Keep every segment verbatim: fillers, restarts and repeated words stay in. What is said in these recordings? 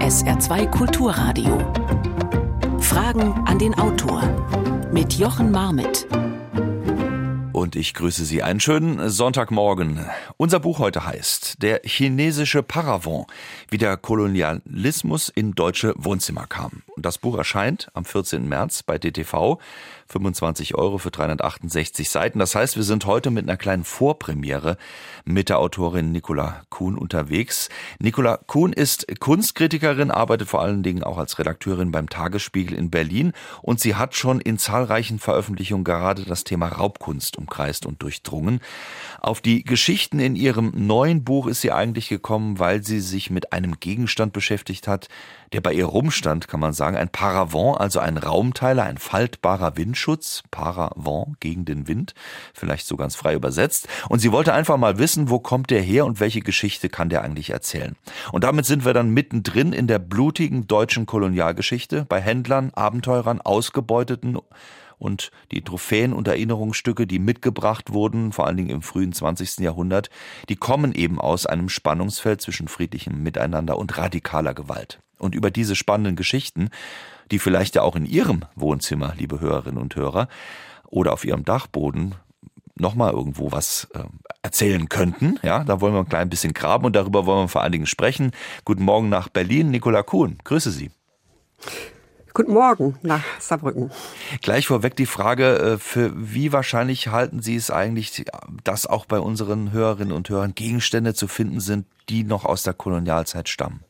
S R zwei Kulturradio. Fragen an den Autor mit Jochen Marmitt. Und ich grüße Sie. Einen schönen Sonntagmorgen. Unser Buch heute heißt Der chinesische Paravent, wie der Kolonialismus in deutsche Wohnzimmer kam. Und das Buch erscheint am vierzehnten März bei D T V. fünfundzwanzig Euro für dreihundertachtundsechzig Seiten. Das heißt, wir sind heute mit einer kleinen Vorpremiere mit der Autorin Nicola Kuhn unterwegs. Nicola Kuhn ist Kunstkritikerin, arbeitet vor allen Dingen auch als Redakteurin beim Tagesspiegel in Berlin. Und sie hat schon in zahlreichen Veröffentlichungen gerade das Thema Raubkunst umkreist und durchdrungen. Auf die Geschichten in ihrem neuen Buch ist sie eigentlich gekommen, weil sie sich mit einem Gegenstand beschäftigt hat, der bei ihr rumstand, kann man sagen, ein Paravent, also ein Raumteiler, ein faltbarer Windschutz, Paravent, gegen den Wind, vielleicht so ganz frei übersetzt. Und sie wollte einfach mal wissen, wo kommt der her und welche Geschichte kann der eigentlich erzählen. Und damit sind wir dann mittendrin in der blutigen deutschen Kolonialgeschichte, bei Händlern, Abenteurern, Ausgebeuteten. Und die Trophäen und Erinnerungsstücke, die mitgebracht wurden, vor allen Dingen im frühen zwanzigsten Jahrhundert, die kommen eben aus einem Spannungsfeld zwischen friedlichem Miteinander und radikaler Gewalt. Und über diese spannenden Geschichten, die vielleicht ja auch in Ihrem Wohnzimmer, liebe Hörerinnen und Hörer, oder auf Ihrem Dachboden nochmal irgendwo was äh, erzählen könnten, ja, da wollen wir ein klein bisschen graben und darüber wollen wir vor allen Dingen sprechen. Guten Morgen nach Berlin, Nicola Kuhn, grüße Sie. Guten Morgen nach Saarbrücken. Gleich vorweg die Frage, für wie wahrscheinlich halten Sie es eigentlich, dass auch bei unseren Hörerinnen und Hörern Gegenstände zu finden sind, die noch aus der Kolonialzeit stammen?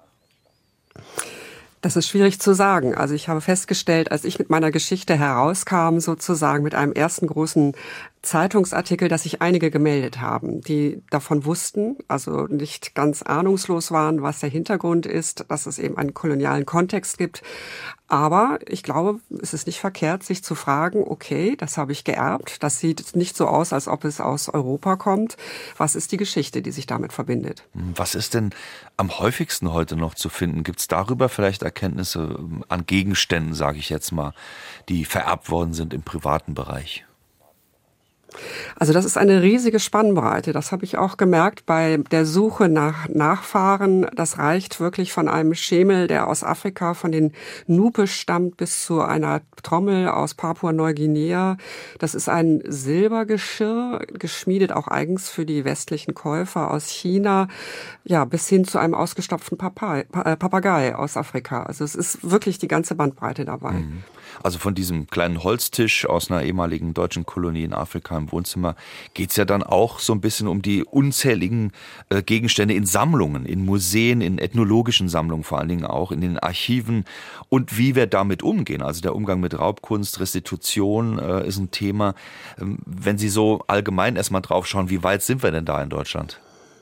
Das ist schwierig zu sagen. Also ich habe festgestellt, als ich mit meiner Geschichte herauskam, sozusagen mit einem ersten großen Zeitungsartikel, dass sich einige gemeldet haben, die davon wussten, also nicht ganz ahnungslos waren, was der Hintergrund ist, dass es eben einen kolonialen Kontext gibt. Aber ich glaube, es ist nicht verkehrt, sich zu fragen, okay, das habe ich geerbt, das sieht nicht so aus, als ob es aus Europa kommt. Was ist die Geschichte, die sich damit verbindet? Was ist denn am häufigsten heute noch zu finden? Gibt es darüber vielleicht Erkenntnisse an Gegenständen, sage ich jetzt mal, die vererbt worden sind im privaten Bereich? Also das ist eine riesige Spannbreite. Das habe ich auch gemerkt bei der Suche nach Nachfahren. Das reicht wirklich von einem Schemel, der aus Afrika, von den Nupe stammt, bis zu einer Trommel aus Papua-Neuguinea. Das ist ein Silbergeschirr, geschmiedet auch eigens für die westlichen Käufer aus China, ja, bis hin zu einem ausgestopften Papagei, Papagei aus Afrika. Also es ist wirklich die ganze Bandbreite dabei. Mhm. Also von diesem kleinen Holztisch aus einer ehemaligen deutschen Kolonie in Afrika im Wohnzimmer geht's ja dann auch so ein bisschen um die unzähligen äh, Gegenstände in Sammlungen, in Museen, in ethnologischen Sammlungen vor allen Dingen auch, in den Archiven und wie wir damit umgehen. Also der Umgang mit Raubkunst, Restitution äh, ist ein Thema. Ähm, wenn Sie so allgemein erstmal drauf schauen, wie weit sind wir denn da in Deutschland?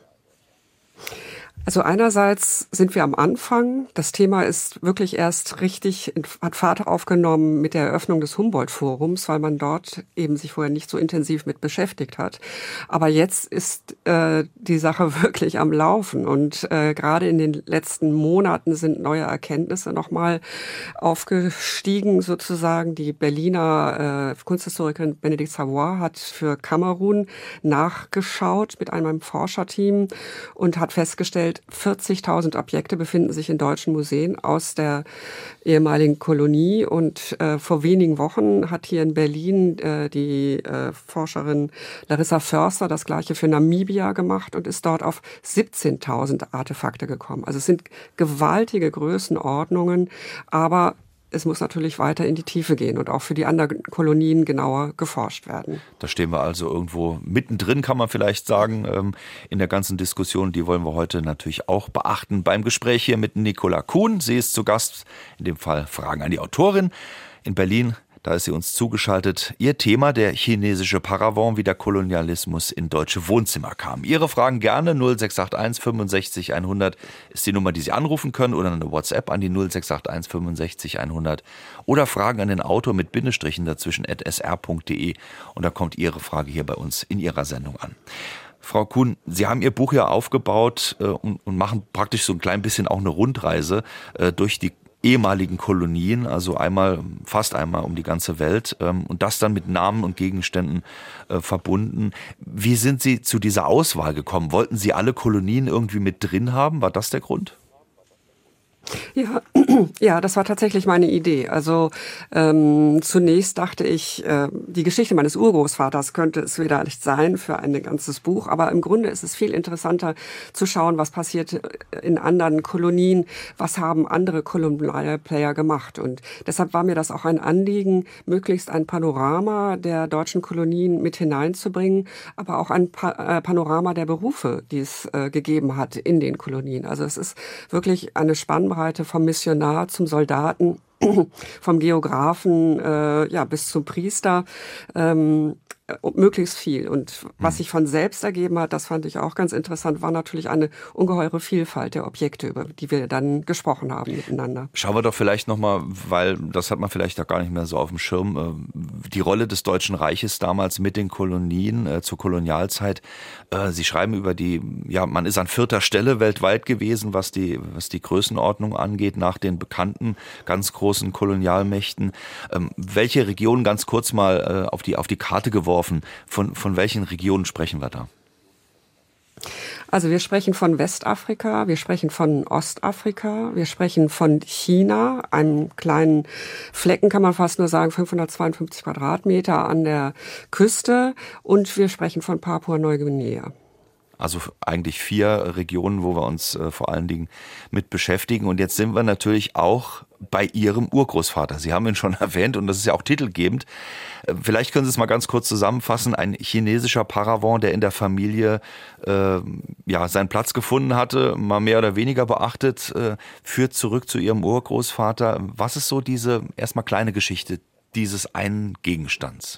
Also einerseits sind wir am Anfang. Das Thema ist wirklich erst richtig, hat Fahrt aufgenommen mit der Eröffnung des Humboldt-Forums, weil man dort eben sich vorher nicht so intensiv mit beschäftigt hat. Aber jetzt ist äh, die Sache wirklich am Laufen und äh, gerade in den letzten Monaten sind neue Erkenntnisse nochmal aufgestiegen sozusagen. Die Berliner äh, Kunsthistorikerin Bénédicte Savoy hat für Kamerun nachgeschaut mit einem Forscherteam und hat festgestellt, vierzigtausend Objekte befinden sich in deutschen Museen aus der ehemaligen Kolonie. Und äh, vor wenigen Wochen hat hier in Berlin äh, die äh, Forscherin Larissa Förster das Gleiche für Namibia gemacht und ist dort auf siebzehntausend Artefakte gekommen. Also es sind gewaltige Größenordnungen, aber es muss natürlich weiter in die Tiefe gehen und auch für die anderen Kolonien genauer geforscht werden. Da stehen wir also irgendwo mittendrin, kann man vielleicht sagen, in der ganzen Diskussion. Die wollen wir heute natürlich auch beachten beim Gespräch hier mit Nicola Kuhn. Sie ist zu Gast, in dem Fall Fragen an die Autorin in Berlin. Da ist sie uns zugeschaltet. Ihr Thema, der chinesische Paravent, wie der Kolonialismus in deutsche Wohnzimmer kam. Ihre Fragen gerne null sechs acht eins fünfundsechzig hundert ist die Nummer, die Sie anrufen können, oder eine WhatsApp an die null sechs acht eins fünfundsechzig hundert oder Fragen an den Autor mit Bindestrichen dazwischen at s r punkt d e und da kommt Ihre Frage hier bei uns in Ihrer Sendung an. Frau Kuhn, Sie haben Ihr Buch ja aufgebaut äh, und, und machen praktisch so ein klein bisschen auch eine Rundreise äh, durch die ehemaligen Kolonien, also einmal, fast einmal um die ganze Welt ähm, und das dann mit Namen und Gegenständen äh, verbunden. Wie sind Sie zu dieser Auswahl gekommen? Wollten Sie alle Kolonien irgendwie mit drin haben? War das der Grund? Ja, ja, das war tatsächlich meine Idee. Also ähm, zunächst dachte ich, äh, die Geschichte meines Urgroßvaters könnte es wieder nicht sein für ein ganzes Buch, aber im Grunde ist es viel interessanter zu schauen, was passiert in anderen Kolonien, was haben andere Colonial Player gemacht. Und deshalb war mir das auch ein Anliegen, möglichst ein Panorama der deutschen Kolonien mit hineinzubringen, aber auch ein pa- äh, Panorama der Berufe, die es äh, gegeben hat in den Kolonien. Also es ist wirklich eine Spannbreite vom Missionar zum Soldaten, vom Geografen äh, ja, bis zum Priester, ähm, möglichst viel. Und was sich von selbst ergeben hat, das fand ich auch ganz interessant, war natürlich eine ungeheure Vielfalt der Objekte, über die wir dann gesprochen haben miteinander. Schauen wir doch vielleicht nochmal, weil das hat man vielleicht auch gar nicht mehr so auf dem Schirm, die Rolle des Deutschen Reiches damals mit den Kolonien äh, zur Kolonialzeit. Äh, Sie schreiben über die, ja, man ist an vierter Stelle weltweit gewesen, was die, was die Größenordnung angeht, nach den bekannten ganz großen Kolonialmächten. Ähm, welche Regionen, ganz kurz mal äh, auf die, auf die Karte geworfen, Von, von welchen Regionen sprechen wir da? Also wir sprechen von Westafrika, wir sprechen von Ostafrika, wir sprechen von China, einem kleinen Flecken, kann man fast nur sagen, fünfhundertzweiundfünfzig Quadratmeter an der Küste, und wir sprechen von Papua-Neuguinea. Also eigentlich vier Regionen, wo wir uns äh, vor allen Dingen mit beschäftigen. Und jetzt sind wir natürlich auch bei Ihrem Urgroßvater. Sie haben ihn schon erwähnt und das ist ja auch titelgebend. Äh, vielleicht können Sie es mal ganz kurz zusammenfassen. Ein chinesischer Paravent, der in der Familie äh, ja seinen Platz gefunden hatte, mal mehr oder weniger beachtet, äh, führt zurück zu Ihrem Urgroßvater. Was ist so diese erstmal kleine Geschichte dieses einen Gegenstands?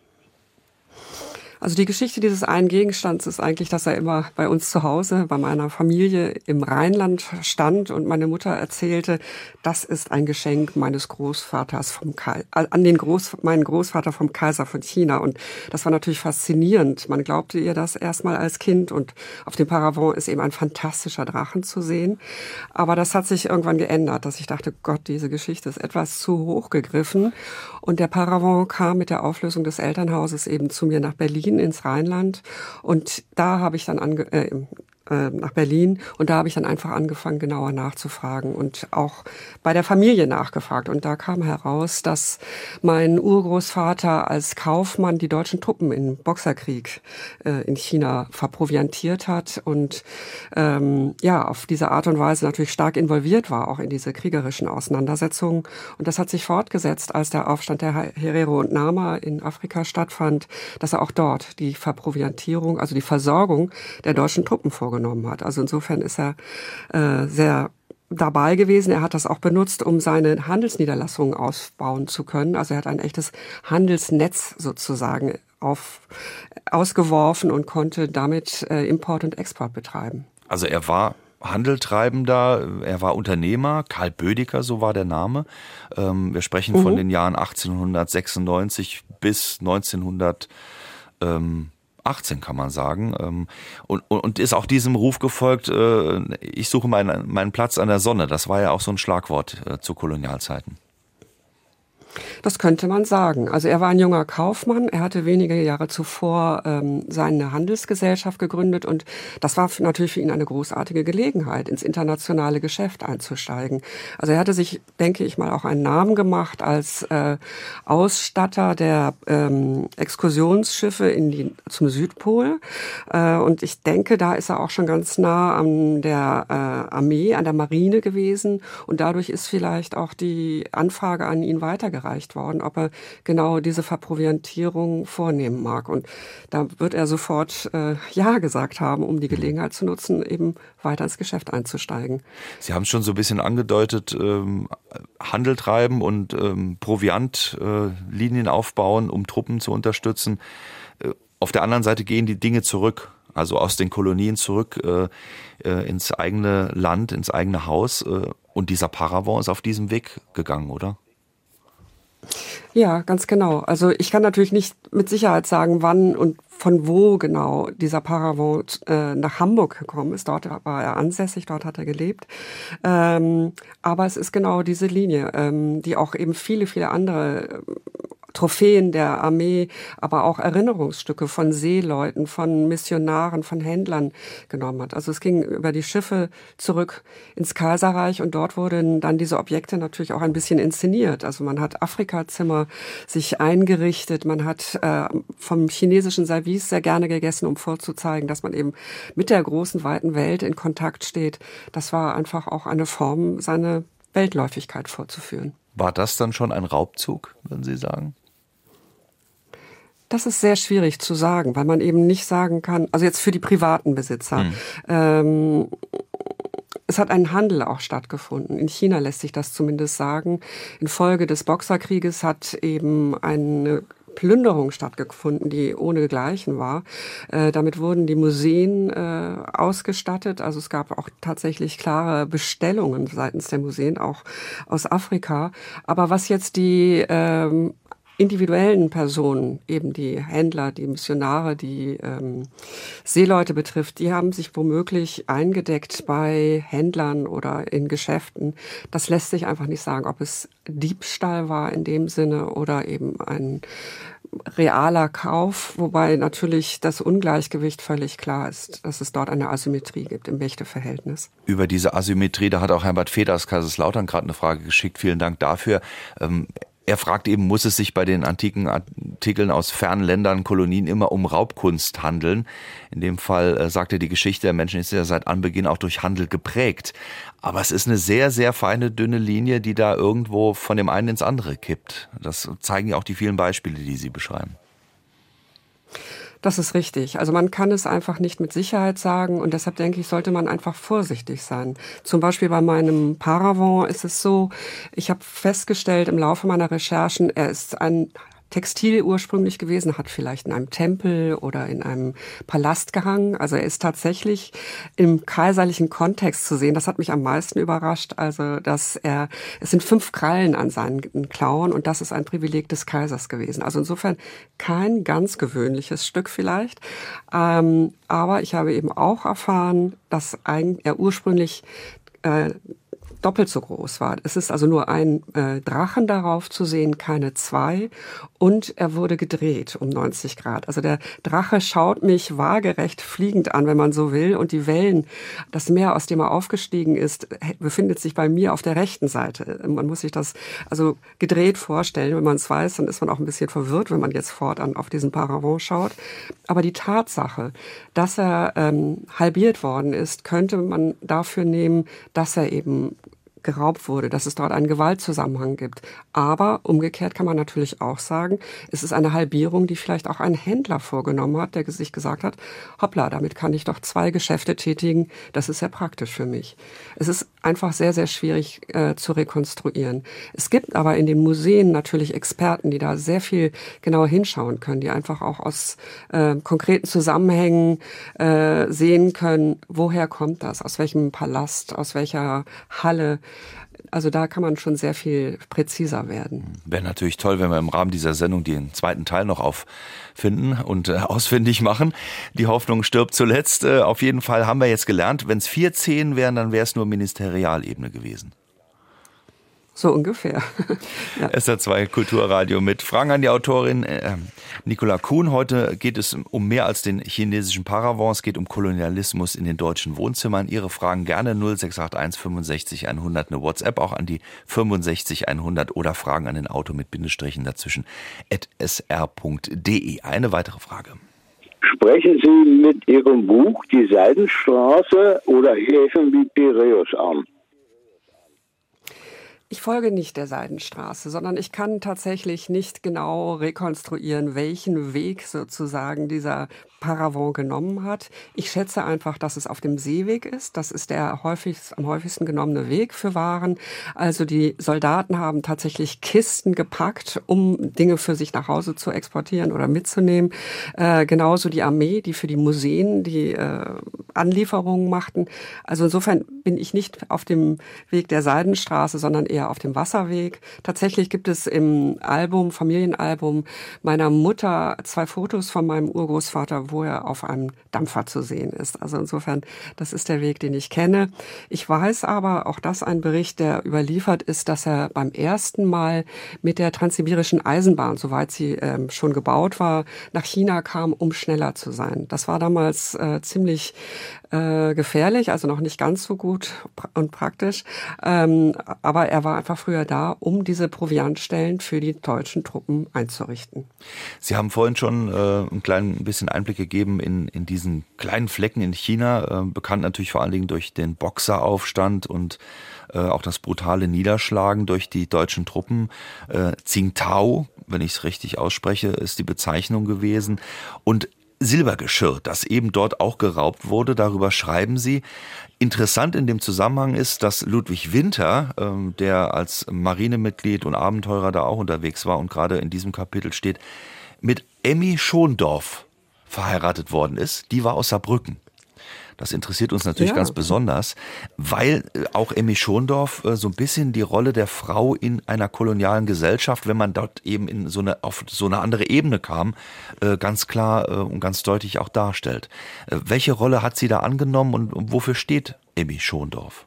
Also die Geschichte dieses einen Gegenstands ist eigentlich, dass er immer bei uns zu Hause, bei meiner Familie im Rheinland stand und meine Mutter erzählte, das ist ein Geschenk meines Großvaters vom Kaiser, an den Groß, meinen Großvater vom Kaiser von China. Und das war natürlich faszinierend. Man glaubte ihr das erstmal als Kind, und auf dem Paravent ist eben ein fantastischer Drachen zu sehen. Aber das hat sich irgendwann geändert, dass ich dachte, Gott, diese Geschichte ist etwas zu hoch gegriffen. Und der Paravent kam mit der Auflösung des Elternhauses eben zu mir nach Berlin, ins Rheinland, und da habe ich dann ange äh, nach Berlin und da habe ich dann einfach angefangen, genauer nachzufragen und auch bei der Familie nachgefragt. Und da kam heraus, dass mein Urgroßvater als Kaufmann die deutschen Truppen im Boxerkrieg äh, in China verproviantiert hat und ähm, ja, auf diese Art und Weise natürlich stark involviert war, auch in diese kriegerischen Auseinandersetzungen. Und das hat sich fortgesetzt, als der Aufstand der Herero und Nama in Afrika stattfand, dass er auch dort die Verproviantierung, also die Versorgung der deutschen Truppen vorgenommen hat. Also insofern ist er äh, sehr dabei gewesen. Er hat das auch benutzt, um seine Handelsniederlassungen ausbauen zu können. Also er hat ein echtes Handelsnetz sozusagen auf, ausgeworfen und konnte damit äh, Import und Export betreiben. Also er war Handeltreibender, er war Unternehmer, Karl Bödecker, so war der Name. Ähm, wir sprechen mhm. von den Jahren achtzehnhundertsechsundneunzig bis neunzehnhundert. Ähm, achtzehn kann man sagen, und, und ist auch diesem Ruf gefolgt, ich suche meinen, meinen Platz an der Sonne. Das war ja auch so ein Schlagwort zu Kolonialzeiten. Das könnte man sagen. Also er war ein junger Kaufmann. Er hatte wenige Jahre zuvor ähm, seine Handelsgesellschaft gegründet und das war natürlich für ihn eine großartige Gelegenheit, ins internationale Geschäft einzusteigen. Also er hatte sich, denke ich mal, auch einen Namen gemacht als äh, Ausstatter der ähm, Exkursionsschiffe in die, zum Südpol. Äh, und ich denke, da ist er auch schon ganz nah an der äh, Armee, an der Marine gewesen und dadurch ist vielleicht auch die Anfrage an ihn weitergereicht worden, ob er genau diese Verproviantierung vornehmen mag. Und da wird er sofort äh, Ja gesagt haben, um die Gelegenheit zu nutzen, eben weiter ins Geschäft einzusteigen. Sie haben es schon so ein bisschen angedeutet, ähm, Handel treiben und ähm, Proviantlinien äh, aufbauen, um Truppen zu unterstützen. Äh, auf der anderen Seite gehen die Dinge zurück, also aus den Kolonien zurück äh, äh, ins eigene Land, ins eigene Haus. Äh, und dieser Paravent ist auf diesem Weg gegangen, oder? Ja, ganz genau. Also ich kann natürlich nicht mit Sicherheit sagen, wann und von wo genau dieser Paravent äh, nach Hamburg gekommen ist. Dort war er ansässig, dort hat er gelebt. Ähm, aber es ist genau diese Linie, ähm, die auch eben viele, viele andere Trophäen der Armee, aber auch Erinnerungsstücke von Seeleuten, von Missionaren, von Händlern genommen hat. Also es ging über die Schiffe zurück ins Kaiserreich und dort wurden dann diese Objekte natürlich auch ein bisschen inszeniert. Also man hat Afrikazimmer sich eingerichtet, man hat äh, vom chinesischen Service sehr gerne gegessen, um vorzuzeigen, dass man eben mit der großen, weiten Welt in Kontakt steht. Das war einfach auch eine Form, seine Weltläufigkeit vorzuführen. War das dann schon ein Raubzug, würden Sie sagen? Das ist sehr schwierig zu sagen, weil man eben nicht sagen kann, also jetzt für die privaten Besitzer, hm. ähm, es hat ein Handel auch stattgefunden. In China lässt sich das zumindest sagen. Infolge des Boxerkrieges hat eben eine Plünderung stattgefunden, die ohnegleichen war. Äh, damit wurden die Museen äh, ausgestattet. Also es gab auch tatsächlich klare Bestellungen seitens der Museen, auch aus Afrika. Aber was jetzt die ähm, individuellen Personen, eben die Händler, die Missionare, die ähm, Seeleute betrifft, die haben sich womöglich eingedeckt bei Händlern oder in Geschäften. Das lässt sich einfach nicht sagen, ob es Diebstahl war in dem Sinne oder eben ein realer Kauf, wobei natürlich das Ungleichgewicht völlig klar ist, dass es dort eine Asymmetrie gibt im Mächteverhältnis. Über diese Asymmetrie, da hat auch Herbert Feder aus Kaiserslautern gerade eine Frage geschickt. Vielen Dank dafür. Ähm Er fragt eben, muss es sich bei den antiken Artikeln aus fernen Ländern, Kolonien immer um Raubkunst handeln? In dem Fall äh, sagt er, die Geschichte der Menschen ist ja seit Anbeginn auch durch Handel geprägt. Aber es ist eine sehr, sehr feine, dünne Linie, die da irgendwo von dem einen ins andere kippt. Das zeigen ja auch die vielen Beispiele, die Sie beschreiben. Das ist richtig. Also man kann es einfach nicht mit Sicherheit sagen und deshalb denke ich, sollte man einfach vorsichtig sein. Zum Beispiel bei meinem Paravent ist es so, ich habe festgestellt im Laufe meiner Recherchen, er ist ein Textil ursprünglich gewesen, hat vielleicht in einem Tempel oder in einem Palast gehangen. Also er ist tatsächlich im kaiserlichen Kontext zu sehen. Das hat mich am meisten überrascht. Also, dass er, es sind fünf Krallen an seinen Klauen und das ist ein Privileg des Kaisers gewesen. Also insofern kein ganz gewöhnliches Stück vielleicht. Ähm, aber ich habe eben auch erfahren, dass er ursprünglich äh, doppelt so groß war. Es ist also nur ein äh, Drachen darauf zu sehen, keine zwei. Und er wurde gedreht um neunzig Grad. Also der Drache schaut mich waagerecht fliegend an, wenn man so will. Und die Wellen, das Meer, aus dem er aufgestiegen ist, befindet sich bei mir auf der rechten Seite. Man muss sich das also gedreht vorstellen. Wenn man es weiß, dann ist man auch ein bisschen verwirrt, wenn man jetzt fortan auf diesen Paravent schaut. Aber die Tatsache, dass er ähm, halbiert worden ist, könnte man dafür nehmen, dass er eben geraubt wurde, dass es dort einen Gewaltzusammenhang gibt. Aber umgekehrt kann man natürlich auch sagen, es ist eine Halbierung, die vielleicht auch ein Händler vorgenommen hat, der sich gesagt hat, hoppla, damit kann ich doch zwei Geschäfte tätigen, das ist sehr praktisch für mich. Es ist einfach sehr, sehr schwierig äh, zu rekonstruieren. Es gibt aber in den Museen natürlich Experten, die da sehr viel genauer hinschauen können, die einfach auch aus äh, konkreten Zusammenhängen äh, sehen können, woher kommt das, aus welchem Palast, aus welcher Halle. Also da kann man schon sehr viel präziser werden. Wäre natürlich toll, wenn wir im Rahmen dieser Sendung den zweiten Teil noch auffinden und äh, ausfindig machen. Die Hoffnung stirbt zuletzt. Äh, auf jeden Fall haben wir jetzt gelernt, wenn es vier Zehen wären, dann wäre es nur Ministerialebene gewesen. So ungefähr. Ja. S R zwei Kulturradio mit Fragen an die Autorin äh, Nicola Kuhn. Heute geht es um mehr als den chinesischen Paravent. Es geht um Kolonialismus in den deutschen Wohnzimmern. Ihre Fragen gerne null sechs acht eins fünfundsechzig hundert, eine WhatsApp auch an die fünfundsechzig hundert oder Fragen an den Autor mit Bindestrichen dazwischen at s r punkt d e. Eine weitere Frage. Sprechen Sie mit Ihrem Buch die Seidenstraße oder Häfen wie Piräus an? Ich folge nicht der Seidenstraße, sondern ich kann tatsächlich nicht genau rekonstruieren, welchen Weg sozusagen dieser Paravent genommen hat. Ich schätze einfach, dass es auf dem Seeweg ist. Das ist der häufigst, am häufigsten genommene Weg für Waren. Also die Soldaten haben tatsächlich Kisten gepackt, um Dinge für sich nach Hause zu exportieren oder mitzunehmen. Äh, genauso die Armee, die für die Museen die äh, Anlieferungen machten. Also insofern bin ich nicht auf dem Weg der Seidenstraße, sondern eher eher auf dem Wasserweg. Tatsächlich gibt es im Album, Familienalbum meiner Mutter zwei Fotos von meinem Urgroßvater, wo er auf einem Dampfer zu sehen ist. Also insofern, das ist der Weg, den ich kenne. Ich weiß aber, auch das ein Bericht, der überliefert ist, dass er beim ersten Mal mit der transsibirischen Eisenbahn, soweit sie ähm, schon gebaut war, nach China kam, um schneller zu sein. Das war damals äh, ziemlich äh, gefährlich, also noch nicht ganz so gut und praktisch. Ähm, aber er war einfach früher da, um diese Proviantstellen für die deutschen Truppen einzurichten. Sie haben vorhin schon äh, ein klein bisschen Einblick gegeben in, in diesen kleinen Flecken in China, äh, bekannt natürlich vor allen Dingen durch den Boxeraufstand und äh, auch das brutale Niederschlagen durch die deutschen Truppen. Äh, Tsingtao, wenn ich es richtig ausspreche, ist die Bezeichnung gewesen. Und Silbergeschirr, das eben dort auch geraubt wurde, darüber schreiben Sie. Interessant in dem Zusammenhang ist, dass Ludwig Winter, ähm, der als Marinemitglied und Abenteurer da auch unterwegs war und gerade in diesem Kapitel steht, mit Emmy Schondorf verheiratet worden ist. Die war aus Saarbrücken. Das interessiert uns natürlich ja. ganz besonders, weil auch Emmy Schondorf so ein bisschen die Rolle der Frau in einer kolonialen Gesellschaft, wenn man dort eben in so eine, auf so eine andere Ebene kam, ganz klar und ganz deutlich auch darstellt. Welche Rolle hat sie da angenommen und wofür steht Emmy Schondorf?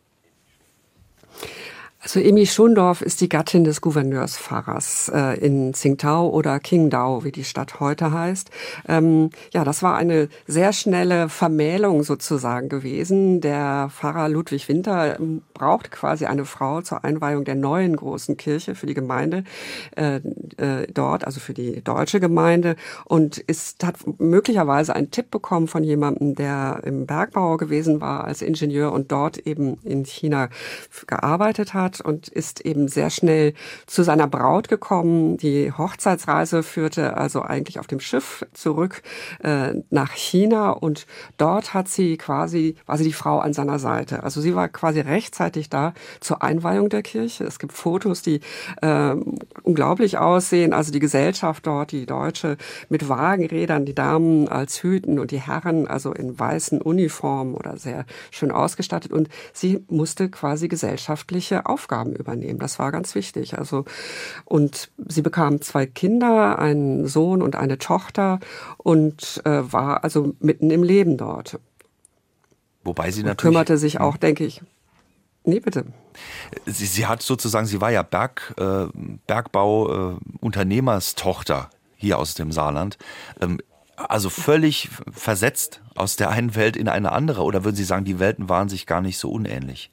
Also Emmy Schondorf ist die Gattin des Gouverneurspfarrers äh, in Tsingtao oder Qingdao, wie die Stadt heute heißt. Ähm, ja, das war eine sehr schnelle Vermählung sozusagen gewesen. Der Pfarrer Ludwig Winter braucht quasi eine Frau zur Einweihung der neuen großen Kirche für die Gemeinde äh, äh, dort, also für die deutsche Gemeinde, und ist hat möglicherweise einen Tipp bekommen von jemandem, der im Bergbau gewesen war als Ingenieur und dort eben in China gearbeitet hat. Und ist eben sehr schnell zu seiner Braut gekommen. Die Hochzeitsreise führte also eigentlich auf dem Schiff zurück äh, nach China und dort hat sie quasi, war sie die Frau an seiner Seite. Also sie war quasi rechtzeitig da zur Einweihung der Kirche. Es gibt Fotos, die äh, unglaublich aussehen. Also die Gesellschaft dort, die Deutsche, mit Wagenrädern, die Damen als Hüten und die Herren also in weißen Uniformen oder sehr schön ausgestattet. Und sie musste quasi gesellschaftliche Aufgaben Aufgaben übernehmen. Das war ganz wichtig. Also, und sie bekam zwei Kinder, einen Sohn und eine Tochter und äh, war also mitten im Leben dort. Wobei sie und natürlich kümmerte sich auch, denke ich. Nee, bitte. Sie, sie hat sozusagen, sie war ja Berg, äh, Bergbau-Unternehmerstochter äh, hier aus dem Saarland. Ähm, also völlig versetzt aus der einen Welt in eine andere. Oder würden Sie sagen, die Welten waren sich gar nicht so unähnlich?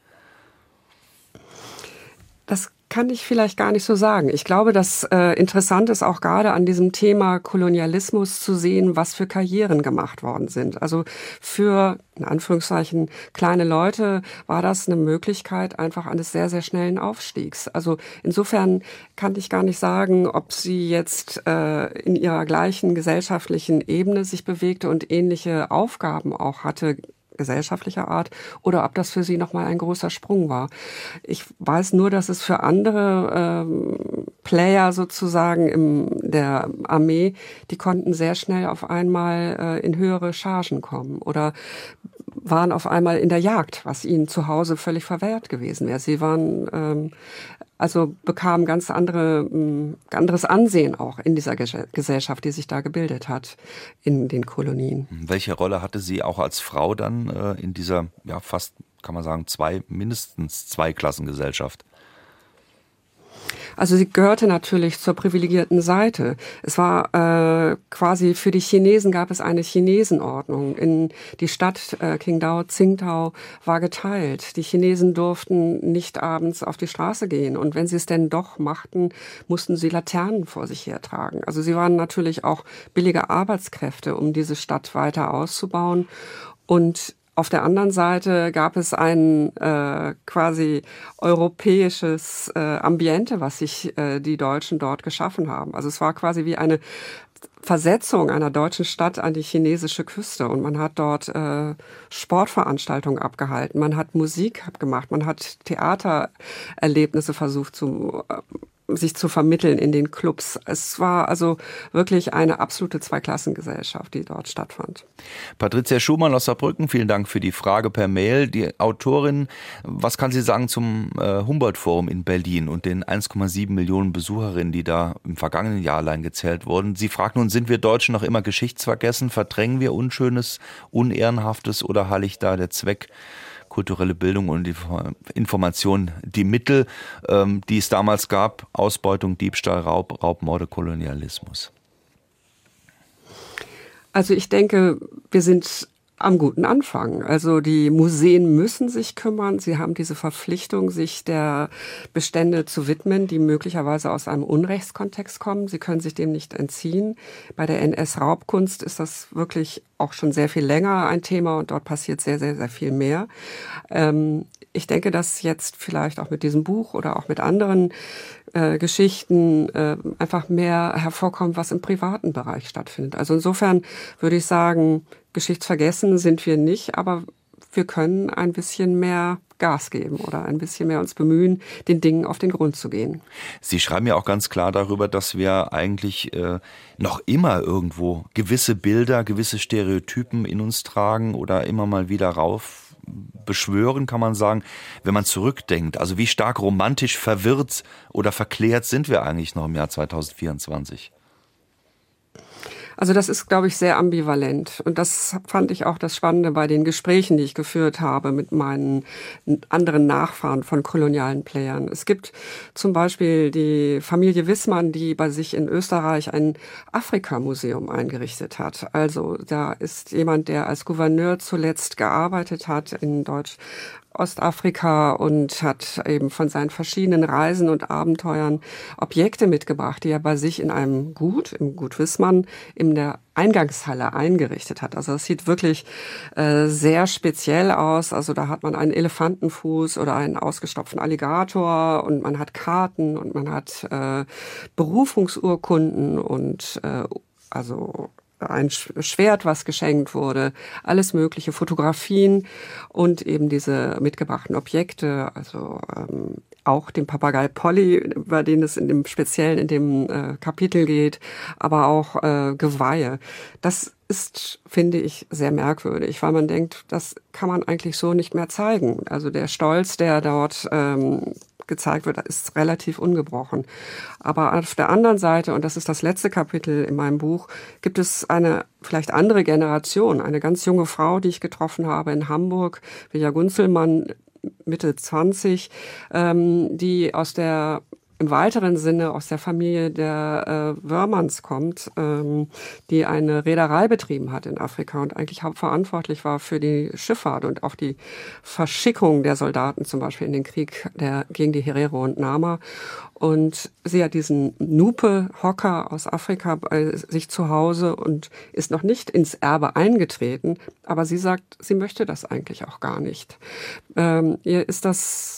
Das kann ich vielleicht gar nicht so sagen. Ich glaube, dass äh, interessant ist auch gerade an diesem Thema Kolonialismus zu sehen, was für Karrieren gemacht worden sind. Also für, in Anführungszeichen, kleine Leute war das eine Möglichkeit einfach eines sehr, sehr schnellen Aufstiegs. Also insofern kann ich gar nicht sagen, ob sie jetzt äh, in ihrer gleichen gesellschaftlichen Ebene sich bewegte und ähnliche Aufgaben auch hatte, gesellschaftlicher Art, oder ob das für sie nochmal ein großer Sprung war. Ich weiß nur, dass es für andere ähm, Player sozusagen in der Armee, die konnten sehr schnell auf einmal äh, in höhere Chargen kommen oder waren auf einmal in der Jagd, was ihnen zu Hause völlig verwehrt gewesen wäre. Sie waren ähm, also bekamen ganz andere, ein anderes Ansehen auch in dieser Gesellschaft, die sich da gebildet hat in den Kolonien. Welche Rolle hatte sie auch als Frau dann äh, in dieser, ja fast, kann man sagen, zwei, mindestens Zweiklassengesellschaft? Also sie gehörte natürlich zur privilegierten Seite. Es war äh, quasi für die Chinesen gab es eine Chinesenordnung. In die Stadt äh, Qingdao, Tsingtao war geteilt. Die Chinesen durften nicht abends auf die Straße gehen. Und wenn sie es denn doch machten, mussten sie Laternen vor sich hertragen. Also sie waren natürlich auch billige Arbeitskräfte, um diese Stadt weiter auszubauen. Und auf der anderen Seite gab es ein äh, quasi europäisches äh, Ambiente, was sich äh, die Deutschen dort geschaffen haben. Also es war quasi wie eine Versetzung einer deutschen Stadt an die chinesische Küste. Und man hat dort äh, Sportveranstaltungen abgehalten, man hat Musik gemacht, man hat Theatererlebnisse versucht zu äh, sich zu vermitteln in den Clubs. Es war also wirklich eine absolute Zweiklassengesellschaft, die dort stattfand. Patricia Schumann aus Saarbrücken, vielen Dank für die Frage per Mail. Die Autorin, was kann sie sagen zum äh, Humboldt-Forum in Berlin und den eins Komma sieben Millionen Besucherinnen, die da im vergangenen Jahr allein gezählt wurden? Sie fragt nun, sind wir Deutschen noch immer geschichtsvergessen? Verdrängen wir Unschönes, Unehrenhaftes oder heiligt da der Zweck kulturelle Bildung und die Information die Mittel, ähm, die es damals gab? Ausbeutung, Diebstahl, Raub, Raubmorde, Kolonialismus. Also ich denke, wir sind am guten Anfang. Also die Museen müssen sich kümmern. Sie haben diese Verpflichtung, sich der Bestände zu widmen, die möglicherweise aus einem Unrechtskontext kommen. Sie können sich dem nicht entziehen. Bei der N S-Raubkunst ist das wirklich auch schon sehr viel länger ein Thema und dort passiert sehr, sehr, sehr viel mehr. Ähm, ich denke, dass jetzt vielleicht auch mit diesem Buch oder auch mit anderen äh, Geschichten äh, einfach mehr hervorkommt, was im privaten Bereich stattfindet. Also insofern würde ich sagen, geschichtsvergessen sind wir nicht, aber wir können ein bisschen mehr Gas geben oder ein bisschen mehr uns bemühen, den Dingen auf den Grund zu gehen. Sie schreiben ja auch ganz klar darüber, dass wir eigentlich äh, noch immer irgendwo gewisse Bilder, gewisse Stereotypen in uns tragen oder immer mal wieder rauf beschwören, kann man sagen, wenn man zurückdenkt. Also wie stark romantisch verwirrt oder verklärt sind wir eigentlich noch im Jahr zwanzig vierundzwanzig? Also das ist, glaube ich, sehr ambivalent. Und das fand ich auch das Spannende bei den Gesprächen, die ich geführt habe mit meinen anderen Nachfahren von kolonialen Playern. Es gibt zum Beispiel die Familie Wissmann, die bei sich in Österreich ein Afrika-Museum eingerichtet hat. Also da ist jemand, der als Gouverneur zuletzt gearbeitet hat in Deutsch Ostafrika und hat eben von seinen verschiedenen Reisen und Abenteuern Objekte mitgebracht, die er bei sich in einem Gut, im Gut Wissmann, in der Eingangshalle eingerichtet hat. Also das sieht wirklich äh, sehr speziell aus. Also da hat man einen Elefantenfuß oder einen ausgestopften Alligator und man hat Karten und man hat äh, Berufungsurkunden und äh, also ein Schwert, was geschenkt wurde, alles mögliche, Fotografien und eben diese mitgebrachten Objekte, also ähm, auch den Papagei Polly, über den es in dem Speziellen in dem äh, Kapitel geht, aber auch äh, Geweihe. Das ist, finde ich, sehr merkwürdig, weil man denkt, das kann man eigentlich so nicht mehr zeigen. Also der Stolz, der dort ähm, gezeigt wird, ist relativ ungebrochen. Aber auf der anderen Seite, und das ist das letzte Kapitel in meinem Buch, gibt es eine vielleicht andere Generation, eine ganz junge Frau, die ich getroffen habe in Hamburg, Vilja Gunzelmann, Mitte zwanzig, ähm, die aus der im weiteren Sinne aus der Familie der äh, Wörmanns kommt, ähm, die eine Reederei betrieben hat in Afrika und eigentlich hauptverantwortlich war für die Schifffahrt und auch die Verschickung der Soldaten zum Beispiel in den Krieg der, gegen die Herero und Nama. Und sie hat diesen Nupe-Hocker aus Afrika bei sich zu Hause und ist noch nicht ins Erbe eingetreten, aber sie sagt, sie möchte das eigentlich auch gar nicht. Ähm, ihr ist das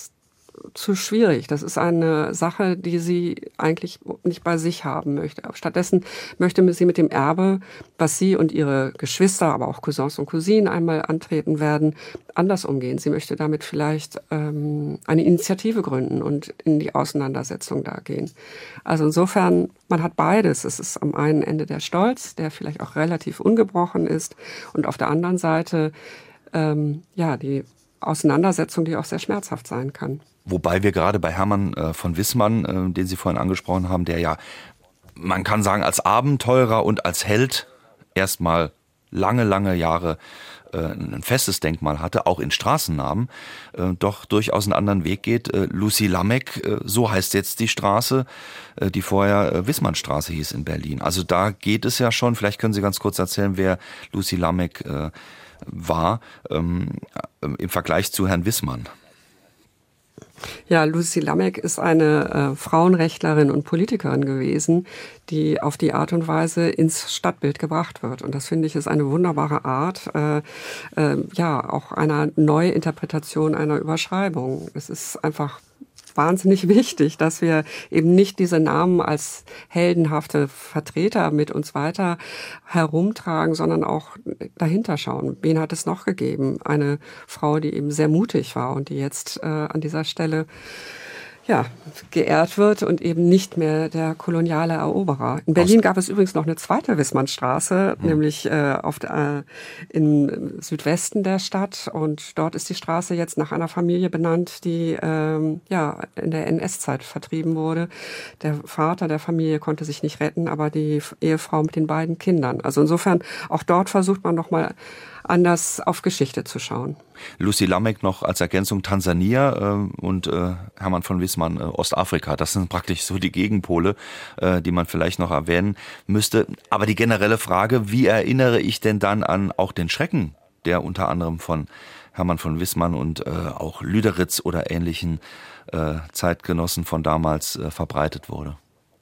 zu schwierig. Das ist eine Sache, die sie eigentlich nicht bei sich haben möchte. Stattdessen möchte sie mit dem Erbe, was sie und ihre Geschwister, aber auch Cousins und Cousinen einmal antreten werden, anders umgehen. Sie möchte damit vielleicht ähm, eine Initiative gründen und in die Auseinandersetzung da gehen. Also insofern, man hat beides. Es ist am einen Ende der Stolz, der vielleicht auch relativ ungebrochen ist, und auf der anderen Seite ähm, ja die Auseinandersetzung, die auch sehr schmerzhaft sein kann. Wobei wir gerade bei Hermann äh, von Wissmann, äh, den Sie vorhin angesprochen haben, der ja, man kann sagen, als Abenteurer und als Held erstmal lange, lange Jahre äh, ein festes Denkmal hatte, auch in Straßennamen, äh, doch durchaus einen anderen Weg geht. Äh, Lucy Lameck, äh, so heißt jetzt die Straße, äh, die vorher äh, Wissmannstraße hieß in Berlin. Also da geht es ja schon, vielleicht können Sie ganz kurz erzählen, wer Lucy Lameck äh, war ähm, im Vergleich zu Herrn Wissmann. Ja, Lucy Lameck ist eine äh, Frauenrechtlerin und Politikerin gewesen, die auf die Art und Weise ins Stadtbild gebracht wird. Und das finde ich ist eine wunderbare Art, äh, äh, ja, auch einer Neuinterpretation einer Überschreibung. Es ist einfach wahnsinnig wichtig, dass wir eben nicht diese Namen als heldenhafte Vertreter mit uns weiter herumtragen, sondern auch dahinter schauen. Wen hat es noch gegeben? Eine Frau, die eben sehr mutig war und die jetzt äh, an dieser Stelle ja, geehrt wird und eben nicht mehr der koloniale Eroberer. In Berlin gab es übrigens noch eine zweite Wissmannstraße, hm. nämlich äh, auf der, äh, im Südwesten der Stadt. Und dort ist die Straße jetzt nach einer Familie benannt, die ähm, ja in der N S-Zeit vertrieben wurde. Der Vater der Familie konnte sich nicht retten, aber die Ehefrau mit den beiden Kindern. Also insofern, auch dort versucht man noch mal anders auf Geschichte zu schauen. Lucy Lamek noch als Ergänzung Tansania äh, und äh, Hermann von Wissmann äh, Ostafrika. Das sind praktisch so die Gegenpole, äh, die man vielleicht noch erwähnen müsste. Aber die generelle Frage, wie erinnere ich denn dann an auch den Schrecken, der unter anderem von Hermann von Wissmann und äh, auch Lüderitz oder ähnlichen äh, Zeitgenossen von damals äh, verbreitet wurde?